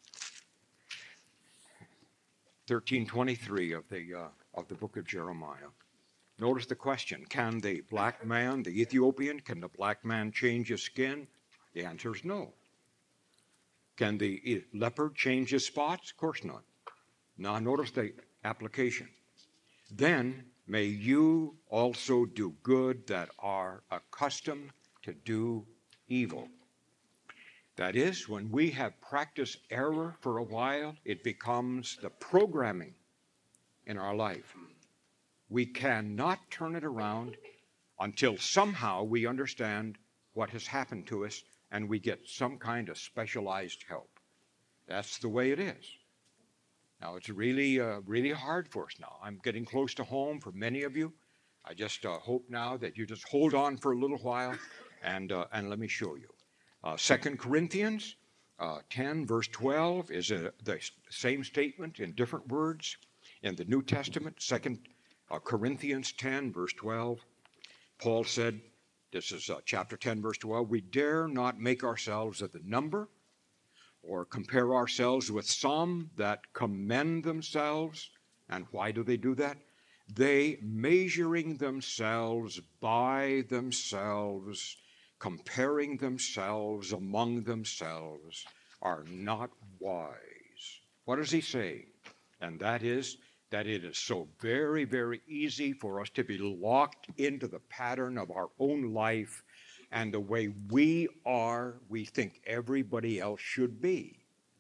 13:23 of the book of Jeremiah. Notice the question: Can the black man, the Ethiopian, can the black man change his skin? The answer is no. Can the leopard change his spots? Of course not. Now notice the application. Then may you also do good that are accustomed to do evil. That is, when we have practiced error for a while, it becomes the programming in our life. We cannot turn it around until somehow we understand what has happened to us and we get some kind of specialized help. That's the way it is. Now, it's really hard for us now. I'm getting close to home for many of you. I just hope now that you just hold on for a little while and let me show you. 2 Corinthians 10, verse 12 is the same statement in different words in the New Testament. 2 Corinthians 10, verse 12, Paul said, this is chapter 10, verse 12, we dare not make ourselves of the number or compare ourselves with some that commend themselves. And why do they do that? They, measuring themselves by themselves, comparing themselves among themselves, are not wise. What is he saying? And that is that it is so very, very easy for us to be locked into the pattern of our own life and the way we are, we think everybody else should be.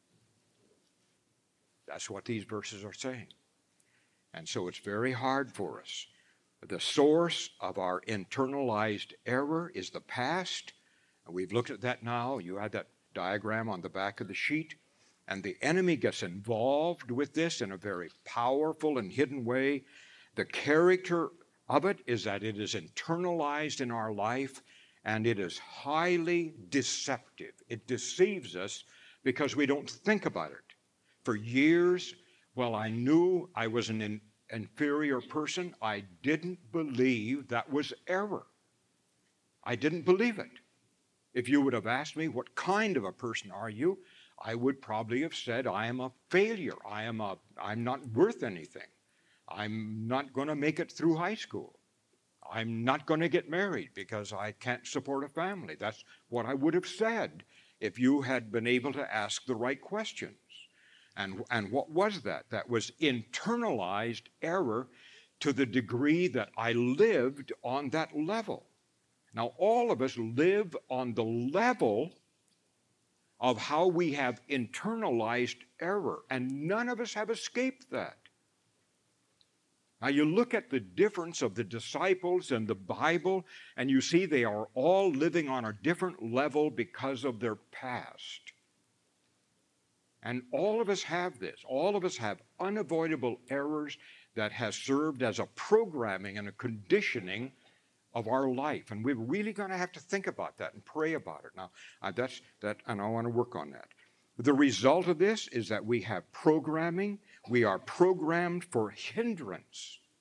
That's what these verses are saying. And so it's very hard for us. The source of our internalized error is the past. And we've looked at that now. You had that diagram on the back of the sheet. And the enemy gets involved with this in a very powerful and hidden way. The character of it is that it is internalized in our life, and it is highly deceptive. It deceives us because we don't think about it. For years, while I knew I was an inferior person, I didn't believe that was error. I didn't believe it. If you would have asked me, what kind of a person are you? I would probably have said, I am a failure. I'm not worth anything. I'm not going to make it through high school. I'm not going to get married because I can't support a family. That's what I would have said if you had been able to ask the right questions. And what was that? That was internalized error to the degree that I lived on that level. Now, all of us live on the level of how we have internalized error, and none of us have escaped that. Now, you look at the difference of the disciples and the Bible, and you see they are all living on a different level because of their past. And all of us have this. All of us have unavoidable errors that has served as a programming and a conditioning of our life. And we're really going to have to think about that and pray about it. Now, and I want to work on that. The result of this is that we have programming. We are programmed for hindrance.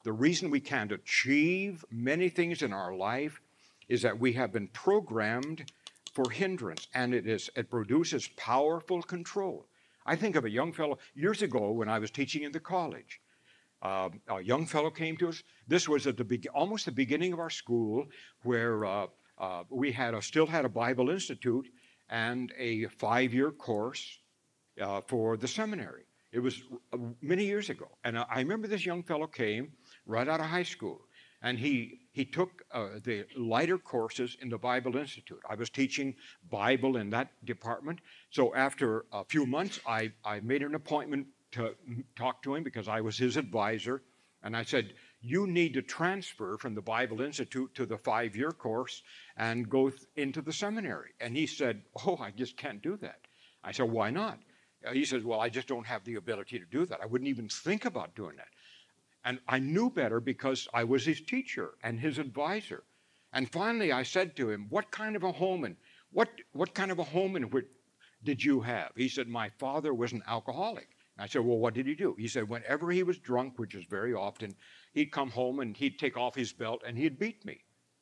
The reason we can't achieve many things in our life is that we have been programmed for hindrance, and it produces powerful control. I think of a young fellow years ago when I was teaching in the college. A young fellow came to us. This was at almost the beginning of our school, where we still had a Bible Institute and a 5-year course for the seminary. It was many years ago. And I remember this young fellow came right out of high school, and he took the lighter courses in the Bible Institute. I was teaching Bible in that department. So after a few months, I made an appointment to talk to him because I was his advisor. And I said, you need to transfer from the Bible Institute to the 5-year course and go into the seminary. And he said, oh, I just can't do that. I said, why not? He says, well, I just don't have the ability to do that. I wouldn't even think about doing that. And I knew better because I was his teacher and his advisor. And finally, I said to him, what kind of a home and what kind of a home and what did you have? He said, my father was an alcoholic. And I said, well, what did he do? He said, whenever he was drunk, which is very often, he'd come home and he'd take off his belt and he'd beat me.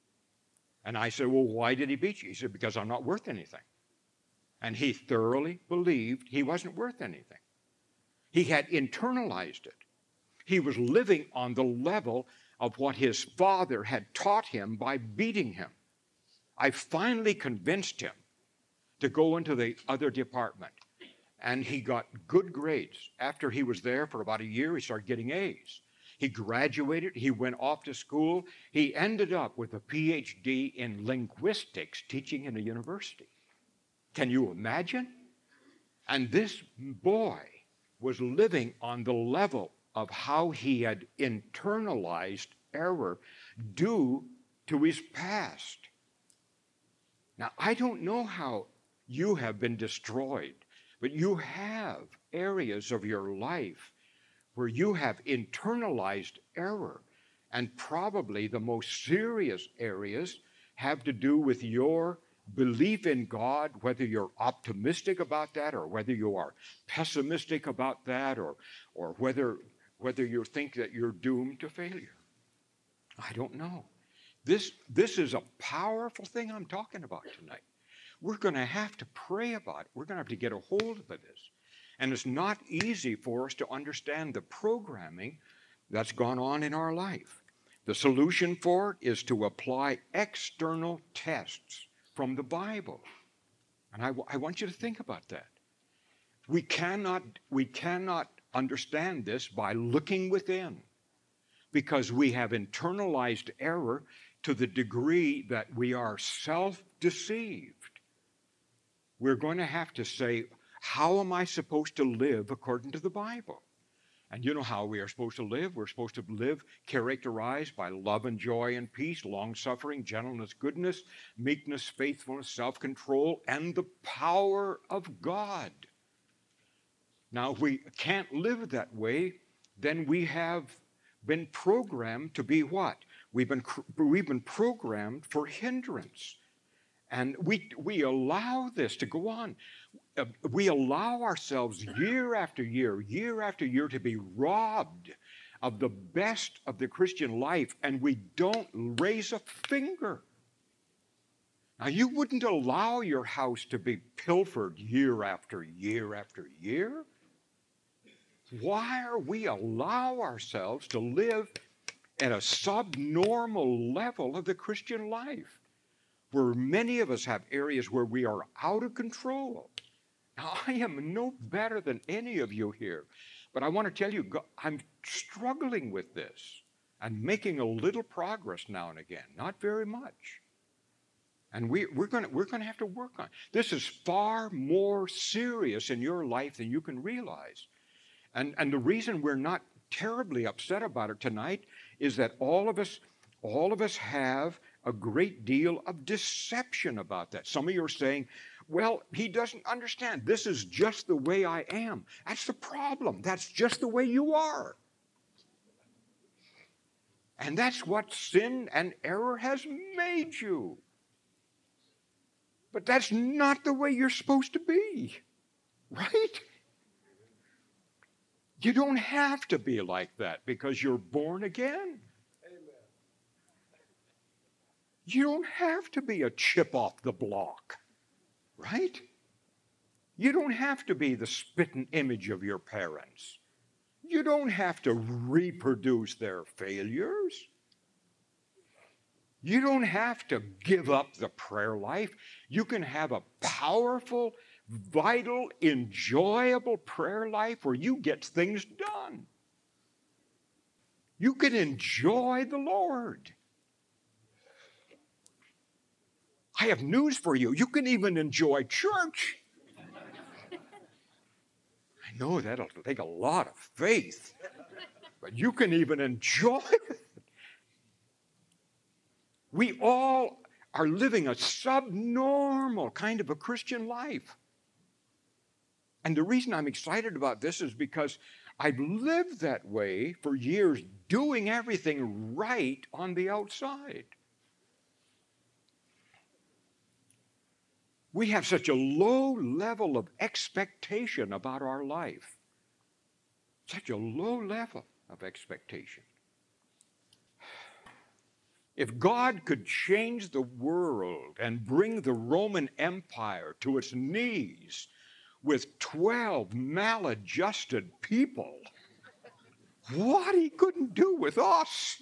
And I said, well, why did he beat you? He said, because I'm not worth anything. And he thoroughly believed he wasn't worth anything. He had internalized it. He was living on the level of what his father had taught him by beating him. I finally convinced him to go into the other department, and he got good grades. After he was there for about a year, he started getting A's. He graduated. He went off to school. He ended up with a PhD in linguistics, teaching in a university. Can you imagine? And this boy was living on the level of how he had internalized error due to his past. Now, I don't know how you have been destroyed, but you have areas of your life where you have internalized error, and probably the most serious areas have to do with your belief in God, whether you're optimistic about that or whether you are pessimistic about that, or whether you think that you're doomed to failure. I don't know. This is a powerful thing I'm talking about tonight. We're going to have to pray about it. We're going to have to get a hold of this. And it's not easy for us to understand the programming that's gone on in our life. The solution for it is to apply external tests from the Bible. And I want you to think about that. We cannot understand this by looking within, because we have internalized error to the degree that we are self-deceived. We're going to have to say, how am I supposed to live according to the Bible? And you know how we are supposed to live. We're supposed to live characterized by love and joy and peace, long-suffering, gentleness, goodness, meekness, faithfulness, self-control, and the power of God. Now, if we can't live that way, then we have been programmed to be what? We've been programmed for hindrance. And we allow this to go on. We allow ourselves year after year to be robbed of the best of the Christian life, and we don't raise a finger. Now, you wouldn't allow your house to be pilfered year after year after year. Why are we allow ourselves to live at a subnormal level of the Christian life, where many of us have areas where we are out of control? Now, I am no better than any of you here, but I want to tell you, I'm struggling with this and making a little progress now and again, not very much. And we're going to have to work on it. This is far more serious in your life than you can realize. And the reason we're not terribly upset about it tonight is that all of us have a great deal of deception about that. Some of you are saying, well, he doesn't understand. This is just the way I am. That's the problem. That's just the way you are. And that's what sin and error has made you. But that's not the way you're supposed to be, right? You don't have to be like that because you're born again. You don't have to be a chip off the block, right? You don't have to be the spitting image of your parents. You don't have to reproduce their failures. You don't have to give up the prayer life. You can have a powerful, vital, enjoyable prayer life where you get things done. You can enjoy the Lord. I have news for you. You can even enjoy church. I know that'll take a lot of faith, but you can even enjoy it. We all are living a subnormal kind of a Christian life. And the reason I'm excited about this is because I've lived that way for years, doing everything right on the outside. We have such a low level of expectation about our life. Such a low level of expectation. If God could change the world and bring the Roman Empire to its knees with 12 maladjusted people, what he couldn't do with us.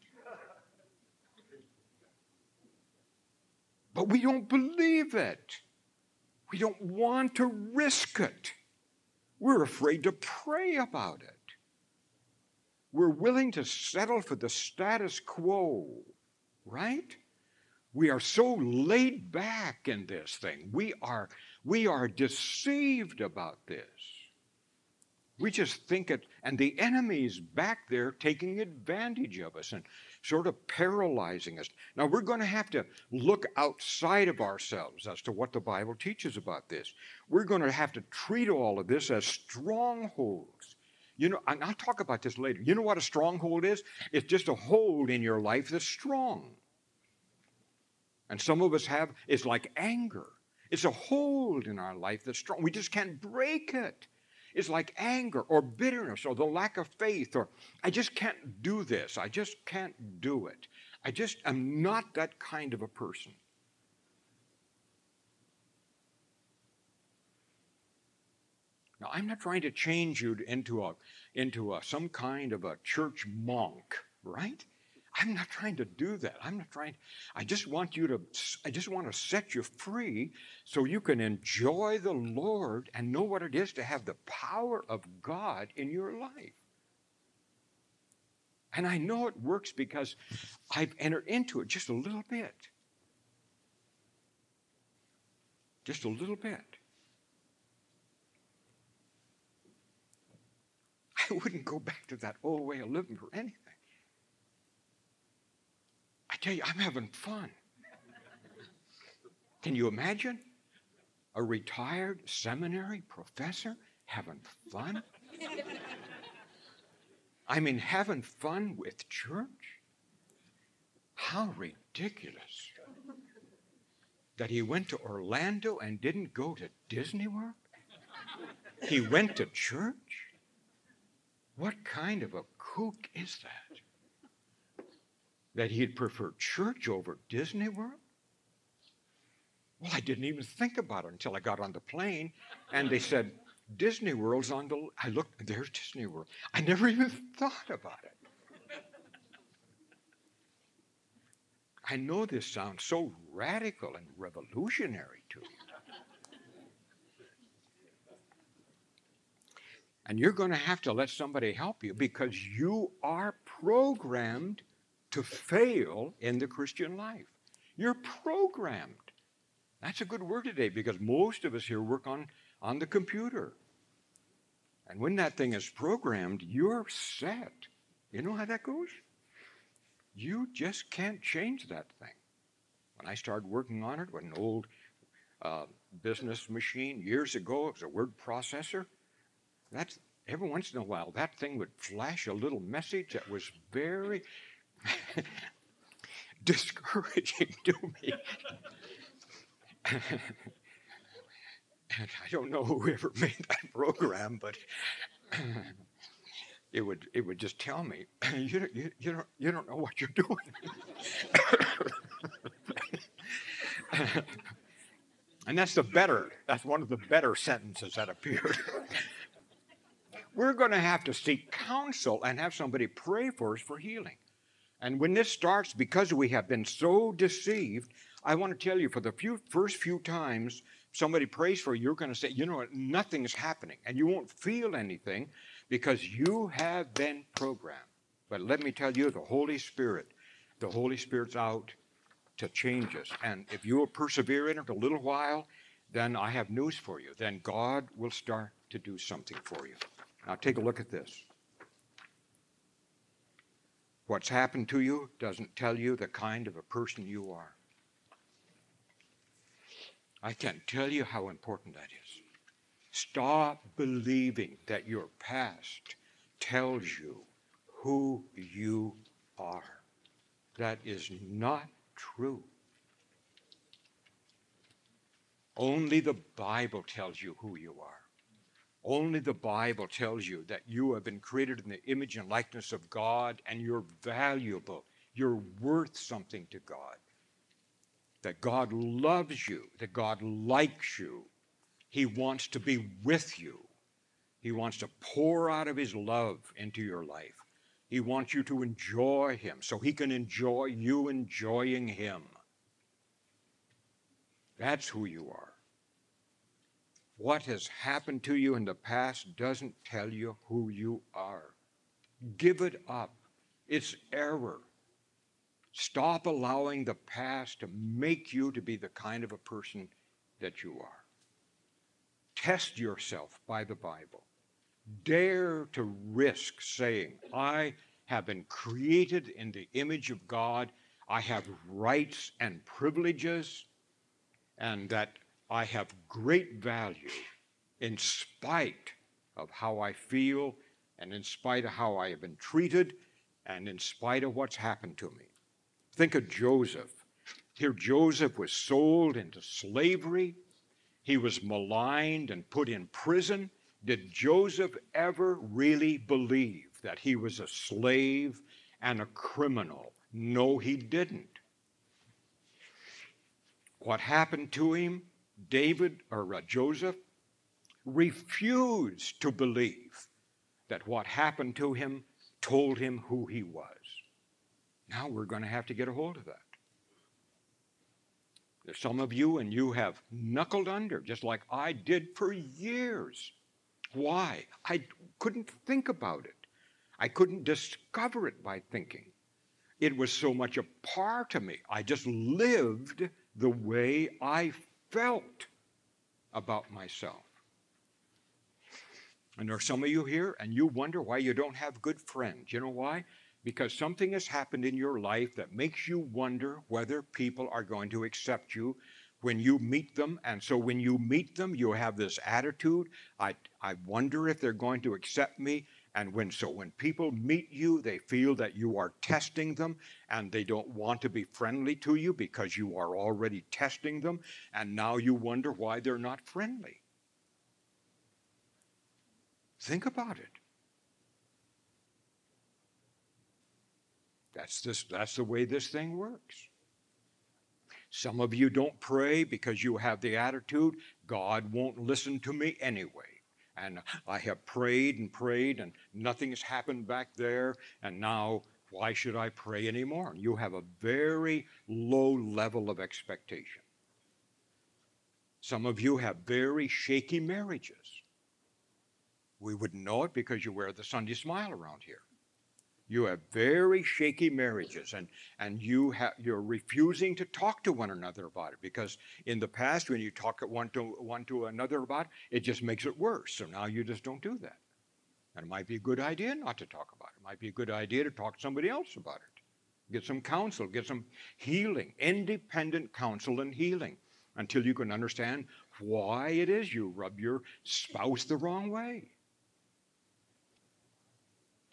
But we don't believe it. We don't want to risk it. We're afraid to pray about it. We're willing to settle for the status quo, right? We are so laid back in this thing. We are deceived about this. We just think it, and the enemy's back there taking advantage of us and sort of paralyzing us. Now, we're going to have to look outside of ourselves as to what the Bible teaches about this. We're going to have to treat all of this as strongholds. You know, and I'll talk about this later. You know what a stronghold is? It's just a hold in your life that's strong. And some of us have, it's like anger. It's a hold in our life that's strong. We just can't break it. It's like anger or bitterness or the lack of faith or I just can't do this. I just can't do it. I just am not that kind of a person. Now, I'm not trying to change you into some kind of a church monk, right? I'm not trying to do that. I just want to set you free so you can enjoy the Lord and know what it is to have the power of God in your life. And I know it works because I've entered into it just a little bit. Just a little bit. I wouldn't go back to that old way of living for anything. I tell you, I'm having fun. Can you imagine a retired seminary professor having fun? I mean, having fun with church? How ridiculous that he went to Orlando and didn't go to Disney World? He went to church? What kind of a kook is that? That he'd prefer church over Disney World? Well, I didn't even think about it until I got on the plane and they said, Disney World's on the, I looked, there's Disney World. I never even thought about it. I know this sounds so radical and revolutionary to you. And you're going to have to let somebody help you because you are programmed to fail in the Christian life. You're programmed. That's a good word today because most of us here work on the computer. And when that thing is programmed, you're set. You know how that goes? You just can't change that thing. When I started working on it with an old business machine years ago, it was a word processor. That's every once in a while, that thing would flash a little message that was very discouraging to me. And I don't know whoever made that program, but it would just tell me, you don't know what you're doing. And that's one of the better sentences that appeared. We're going to have to seek counsel and have somebody pray for us for healing. And when this starts, because we have been so deceived, I want to tell you, for the first few times somebody prays for you, you're going to say, you know what, nothing's happening. And you won't feel anything because you have been programmed. But let me tell you, the Holy Spirit's out to change us. And if you will persevere in it a little while, then I have news for you. Then God will start to do something for you. Now take a look at this. What's happened to you doesn't tell you the kind of a person you are. I can't tell you how important that is. Stop believing that your past tells you who you are. That is not true. Only the Bible tells you who you are. Only the Bible tells you that you have been created in the image and likeness of God, and you're valuable. You're worth something to God. That God loves you, that God likes you. He wants to be with you. He wants to pour out of his love into your life. He wants you to enjoy him so he can enjoy you enjoying him. That's who you are. What has happened to you in the past doesn't tell you who you are. Give it up. It's error. Stop allowing the past to make you to be the kind of a person that you are. Test yourself by the Bible. Dare to risk saying, I have been created in the image of God. I have rights and privileges, and that I have great value in spite of how I feel and in spite of how I have been treated and in spite of what's happened to me. Think of Joseph. Here Joseph was sold into slavery. He was maligned and put in prison. Did Joseph ever really believe that he was a slave and a criminal? No, he didn't. What happened to him? Joseph refused to believe that what happened to him told him who he was. Now we're going to have to get a hold of that. There's some of you, and you have knuckled under, just like I did for years. Why? I couldn't think about it. I couldn't discover it by thinking. It was so much a part of me. I just lived the way I felt about myself. And there are some of you here, and you wonder why you don't have good friends. You know why? Because something has happened in your life that makes you wonder whether people are going to accept you when you meet them. And so when you meet them, you have this attitude, I wonder if they're going to accept me. And when people meet you, they feel that you are testing them, and they don't want to be friendly to you because you are already testing them, and now you wonder why they're not friendly. Think about it. That's the way this thing works. Some of you don't pray because you have the attitude, God won't listen to me anyway. And I have prayed and prayed, and nothing has happened back there, and now why should I pray anymore? You have a very low level of expectation. Some of you have very shaky marriages. We wouldn't know it because you wear the Sunday smile around here. You have very shaky marriages, and you're refusing to talk to one another about it, because in the past when you talk one to another about it, it just makes it worse. So now you just don't do that. And it might be a good idea not to talk about it. It might be a good idea to talk to somebody else about it. Get some counsel, get some healing, independent counsel and healing, until you can understand why it is you rub your spouse the wrong way.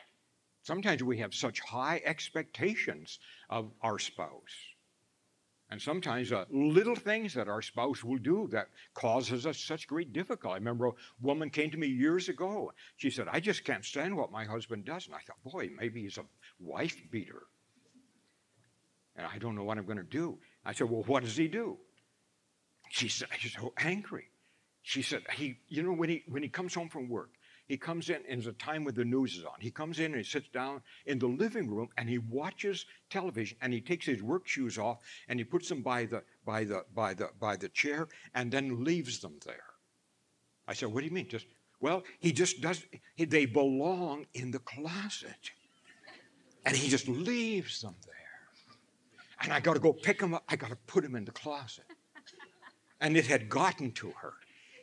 Sometimes we have such high expectations of our spouse. And sometimes little things that our spouse will do that causes us such great difficulty. I remember a woman came to me years ago. She said, I just can't stand what my husband does. And I thought, boy, maybe he's a wife beater. And I don't know what I'm going to do. I said, well, what does he do? She said, he's so angry. She said, when he comes home from work, he comes in, and there's a time when the news is on. He comes in and he sits down in the living room and he watches television, and he takes his work shoes off and he puts them by the chair and then leaves them there. I said, what do you mean? He just does. They belong in the closet, and he just leaves them there. And I got to go pick them up. I got to put them in the closet. And it had gotten to her.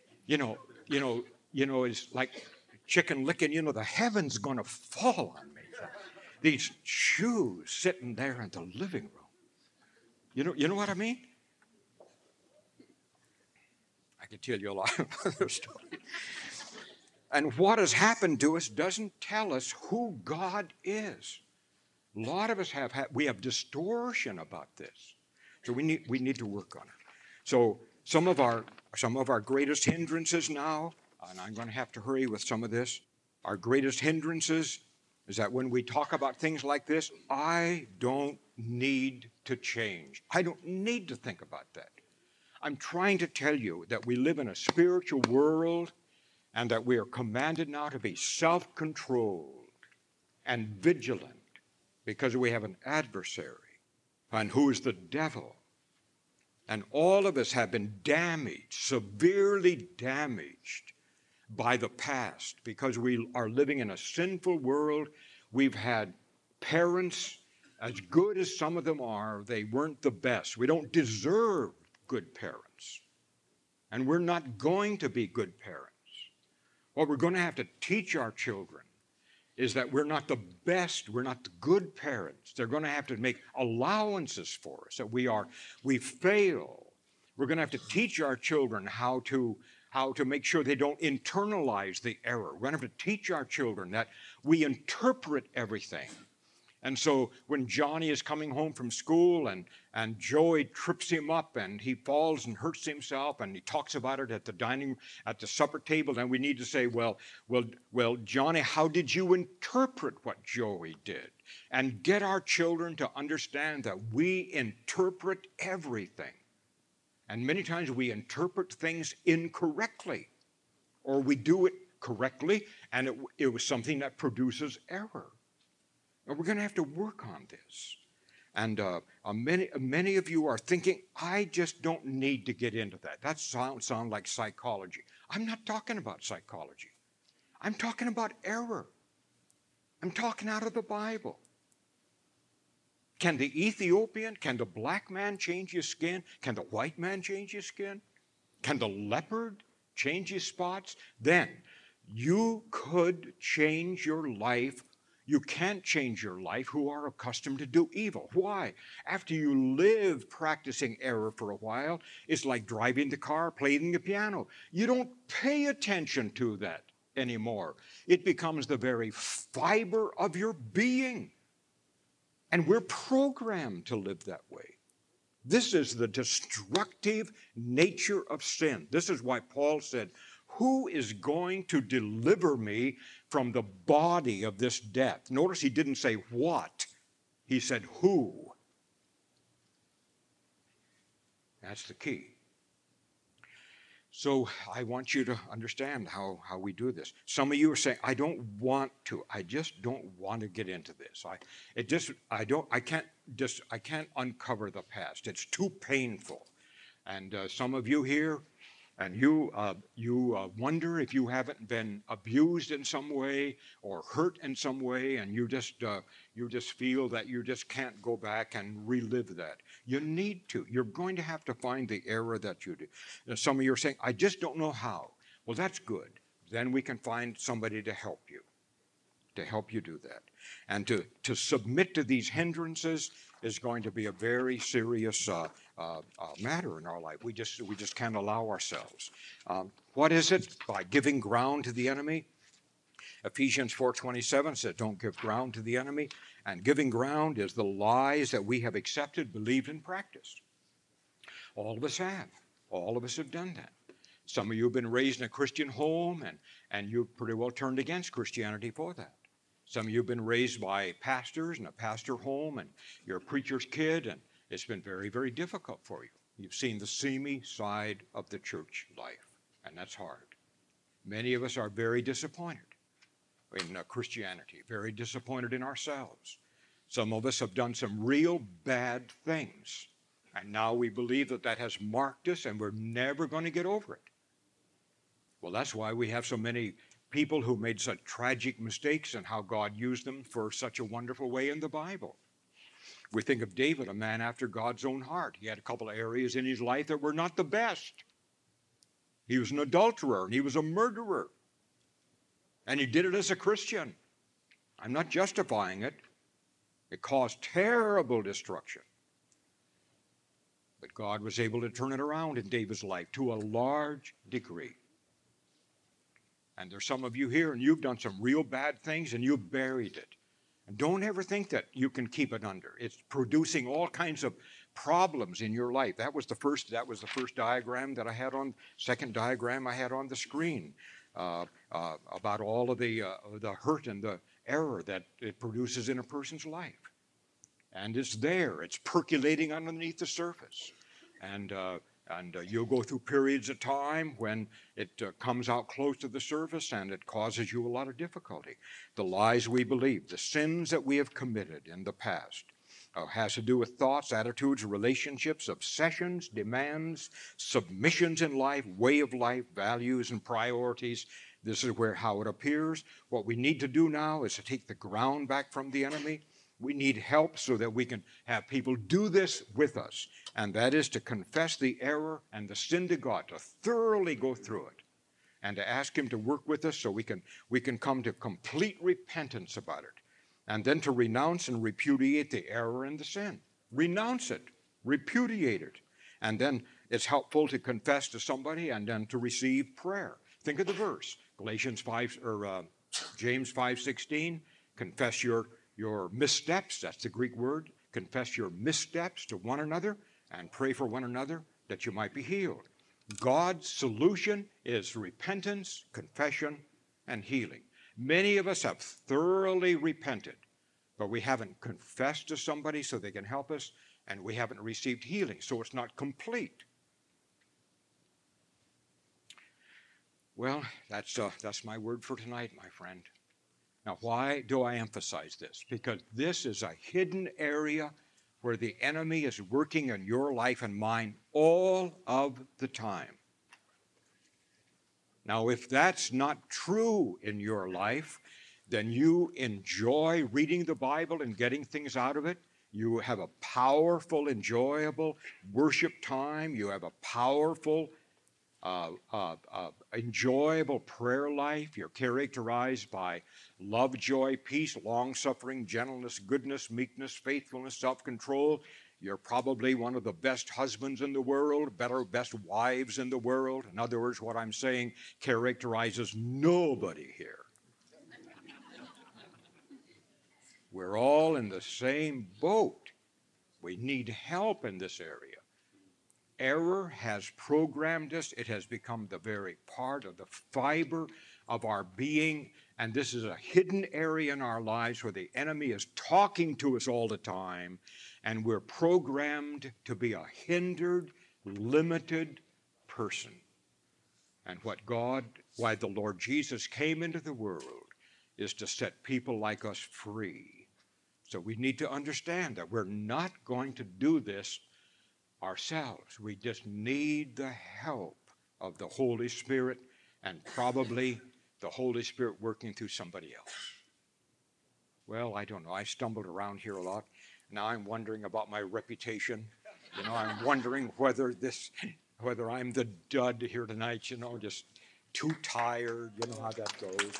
It's like chicken licking, the heaven's going to fall on me. These shoes sitting there in the living room. You know what I mean? I could tell you a lot of other stories. And what has happened to us doesn't tell us who God is. A lot of us have distortion about this. So we need to work on it. So some of our greatest hindrances now, and I'm going to have to hurry with some of this, our greatest hindrances is that when we talk about things like this, I don't need to change. I don't need to think about that. I'm trying to tell you that we live in a spiritual world and that we are commanded now to be self-controlled and vigilant because we have an adversary, and who is the devil. And all of us have been damaged, severely damaged by the past because we are living in a sinful world. We've had parents, as good as some of them are, they weren't the best. We don't deserve good parents. And we're not going to be good parents. What we're going to have to teach our children is that we're not the best, we're not the good parents. They're going to have to make allowances for us, that we fail. We're going to have to teach our children how to make sure they don't internalize the error. We're going to have to teach our children that we interpret everything. And so when Johnny is coming home from school and Joey trips him up and he falls and hurts himself and he talks about it at the supper table, then we need to say, well, Johnny, how did you interpret what Joey did? And get our children to understand that we interpret everything. And many times we interpret things incorrectly, or we do it correctly and it was something that produces error. And we're going to have to work on this. And many of you are thinking, I just don't need to get into that. That sounds like psychology. I'm not talking about psychology. I'm talking about error. I'm talking out of the Bible. Can the black man change his skin? Can the white man change his skin? Can the leopard change his spots? Then you could change your life. You can't change your life who are accustomed to do evil. Why? After you live practicing error for a while, it's like driving the car, playing the piano. You don't pay attention to that anymore. It becomes the very fiber of your being. And we're programmed to live that way. This is the destructive nature of sin. This is why Paul said, who is going to deliver me from the body of this death? Notice he didn't say what. He said who. That's the key. So I want you to understand how we do this. Some of you are saying, I don't want to. I just don't want to get into this. I can't uncover the past. It's too painful. And some of you here, and you wonder if you haven't been abused in some way or hurt in some way, and you just feel that you just can't go back and relive that. You need to. You're going to have to find the error that you do. Some of you are saying, I just don't know how. Well, that's good. Then we can find somebody to help you do that. And to submit to these hindrances is going to be a very serious matter in our life. We just can't allow ourselves. What is it? By giving ground to the enemy. Ephesians 4:27 says, don't give ground to the enemy. And giving ground is the lies that we have accepted, believed, and practiced. All of us have. All of us have done that. Some of you have been raised in a Christian home, and you've pretty well turned against Christianity for that. Some of you have been raised by pastors in a pastor home, and you're a preacher's kid, and it's been very, very difficult for you. You've seen the seamy side of the church life, and that's hard. Many of us are very disappointed in Christianity, very disappointed in ourselves. Some of us have done some real bad things, and now we believe that that has marked us, and we're never going to get over it. Well, that's why we have so many people who made such tragic mistakes and how God used them for such a wonderful way in the Bible. We think of David, a man after God's own heart. He had a couple of areas in his life that were not the best. He was an adulterer, and he was a murderer. And he did it as a Christian. I'm not justifying it. It caused terrible destruction. But God was able to turn it around in David's life to a large degree. And there's some of you here, and you've done some real bad things, and you've buried it. And don't ever think that you can keep it under. It's producing all kinds of problems in your life. That was the first diagram that I had on, second diagram I had on the screen about all of the hurt and the error that it produces in a person's life. And it's there. It's percolating underneath the surface. And you'll go through periods of time when it comes out close to the surface, and it causes you a lot of difficulty. The lies we believe, the sins that we have committed in the past, has to do with thoughts, attitudes, relationships, obsessions, demands, submissions in life, way of life, values, and priorities. This is how it appears. What we need to do now is to take the ground back from the enemy. We need help so that we can have people do this with us, and that is to confess the error and the sin to God, to thoroughly go through it, and to ask Him to work with us so we can come to complete repentance about it, and then to renounce and repudiate the error and the sin. Renounce it, repudiate it, and then it's helpful to confess to somebody and then to receive prayer. Think of the verse, James 5:16. Confess your missteps, that's the Greek word. Confess your missteps to one another and pray for one another that you might be healed. God's solution is repentance, confession, and healing. Many of us have thoroughly repented, but we haven't confessed to somebody so they can help us, and we haven't received healing, so it's not complete. Well, that's my word for tonight, my friend. Now, why do I emphasize this? Because this is a hidden area where the enemy is working in your life and mine all of the time. Now, if that's not true in your life, then you enjoy reading the Bible and getting things out of it. You have a powerful, enjoyable worship time. You have a powerful, enjoyable prayer life. You're characterized by love, joy, peace, long-suffering, gentleness, goodness, meekness, faithfulness, self-control. You're probably one of the best husbands in the world, best wives in the world. In other words, what I'm saying characterizes nobody here. We're all in the same boat. We need help in this area. Error has programmed us. It has become the very part of the fiber of our being. And this is a hidden area in our lives where the enemy is talking to us all the time. And we're programmed to be a hindered, limited person. And why the Lord Jesus came into the world is to set people like us free. So we need to understand that we're not going to do this ourselves. We just need the help of the Holy Spirit, and probably the Holy Spirit working through somebody else. Well, I don't know. I stumbled around here a lot. Now I'm wondering about my reputation. I'm wondering whether I'm the dud here tonight, just too tired. You know how that goes.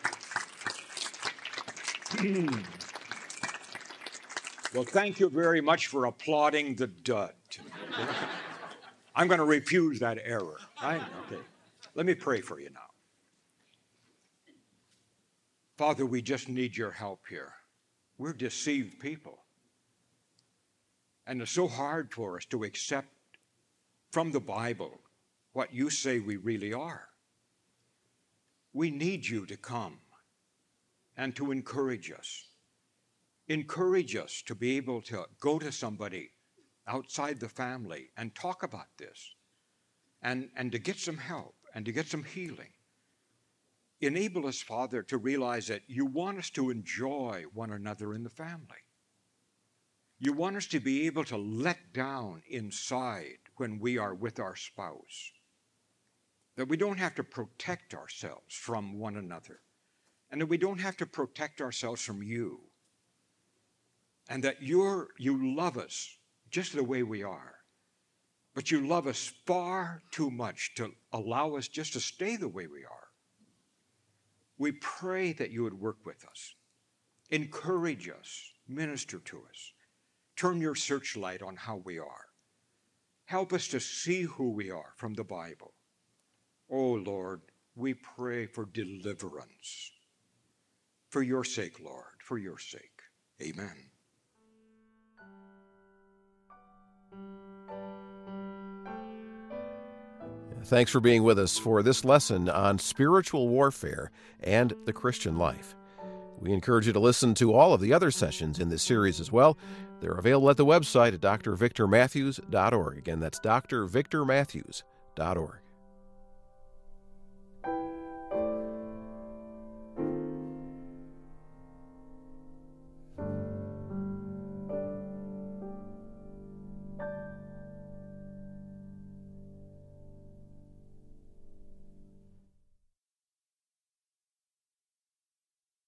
Well, thank you very much for applauding the dud. I'm going to refuse that error. Right? Okay. Let me pray for you now. Father, we just need your help here. We're deceived people. And it's so hard for us to accept from the Bible what you say we really are. We need you to come and to encourage us. Encourage us to be able to go to somebody outside the family and talk about this and to get some help and to get some healing. Enable us, Father, to realize that you want us to enjoy one another in the family. You want us to be able to let down inside when we are with our spouse. That we don't have to protect ourselves from one another. And that we don't have to protect ourselves from you. And that you love us just the way we are. But you love us far too much to allow us just to stay the way we are. We pray that you would work with us. Encourage us. Minister to us. Turn your searchlight on how we are. Help us to see who we are from the Bible. Oh, Lord, we pray for deliverance. For your sake, Lord, for your sake. Amen. Thanks for being with us for this lesson on spiritual warfare and the Christian life. We encourage you to listen to all of the other sessions in this series as well. They're available at the website at drvictormatthews.org. Again, that's drvictormatthews.org.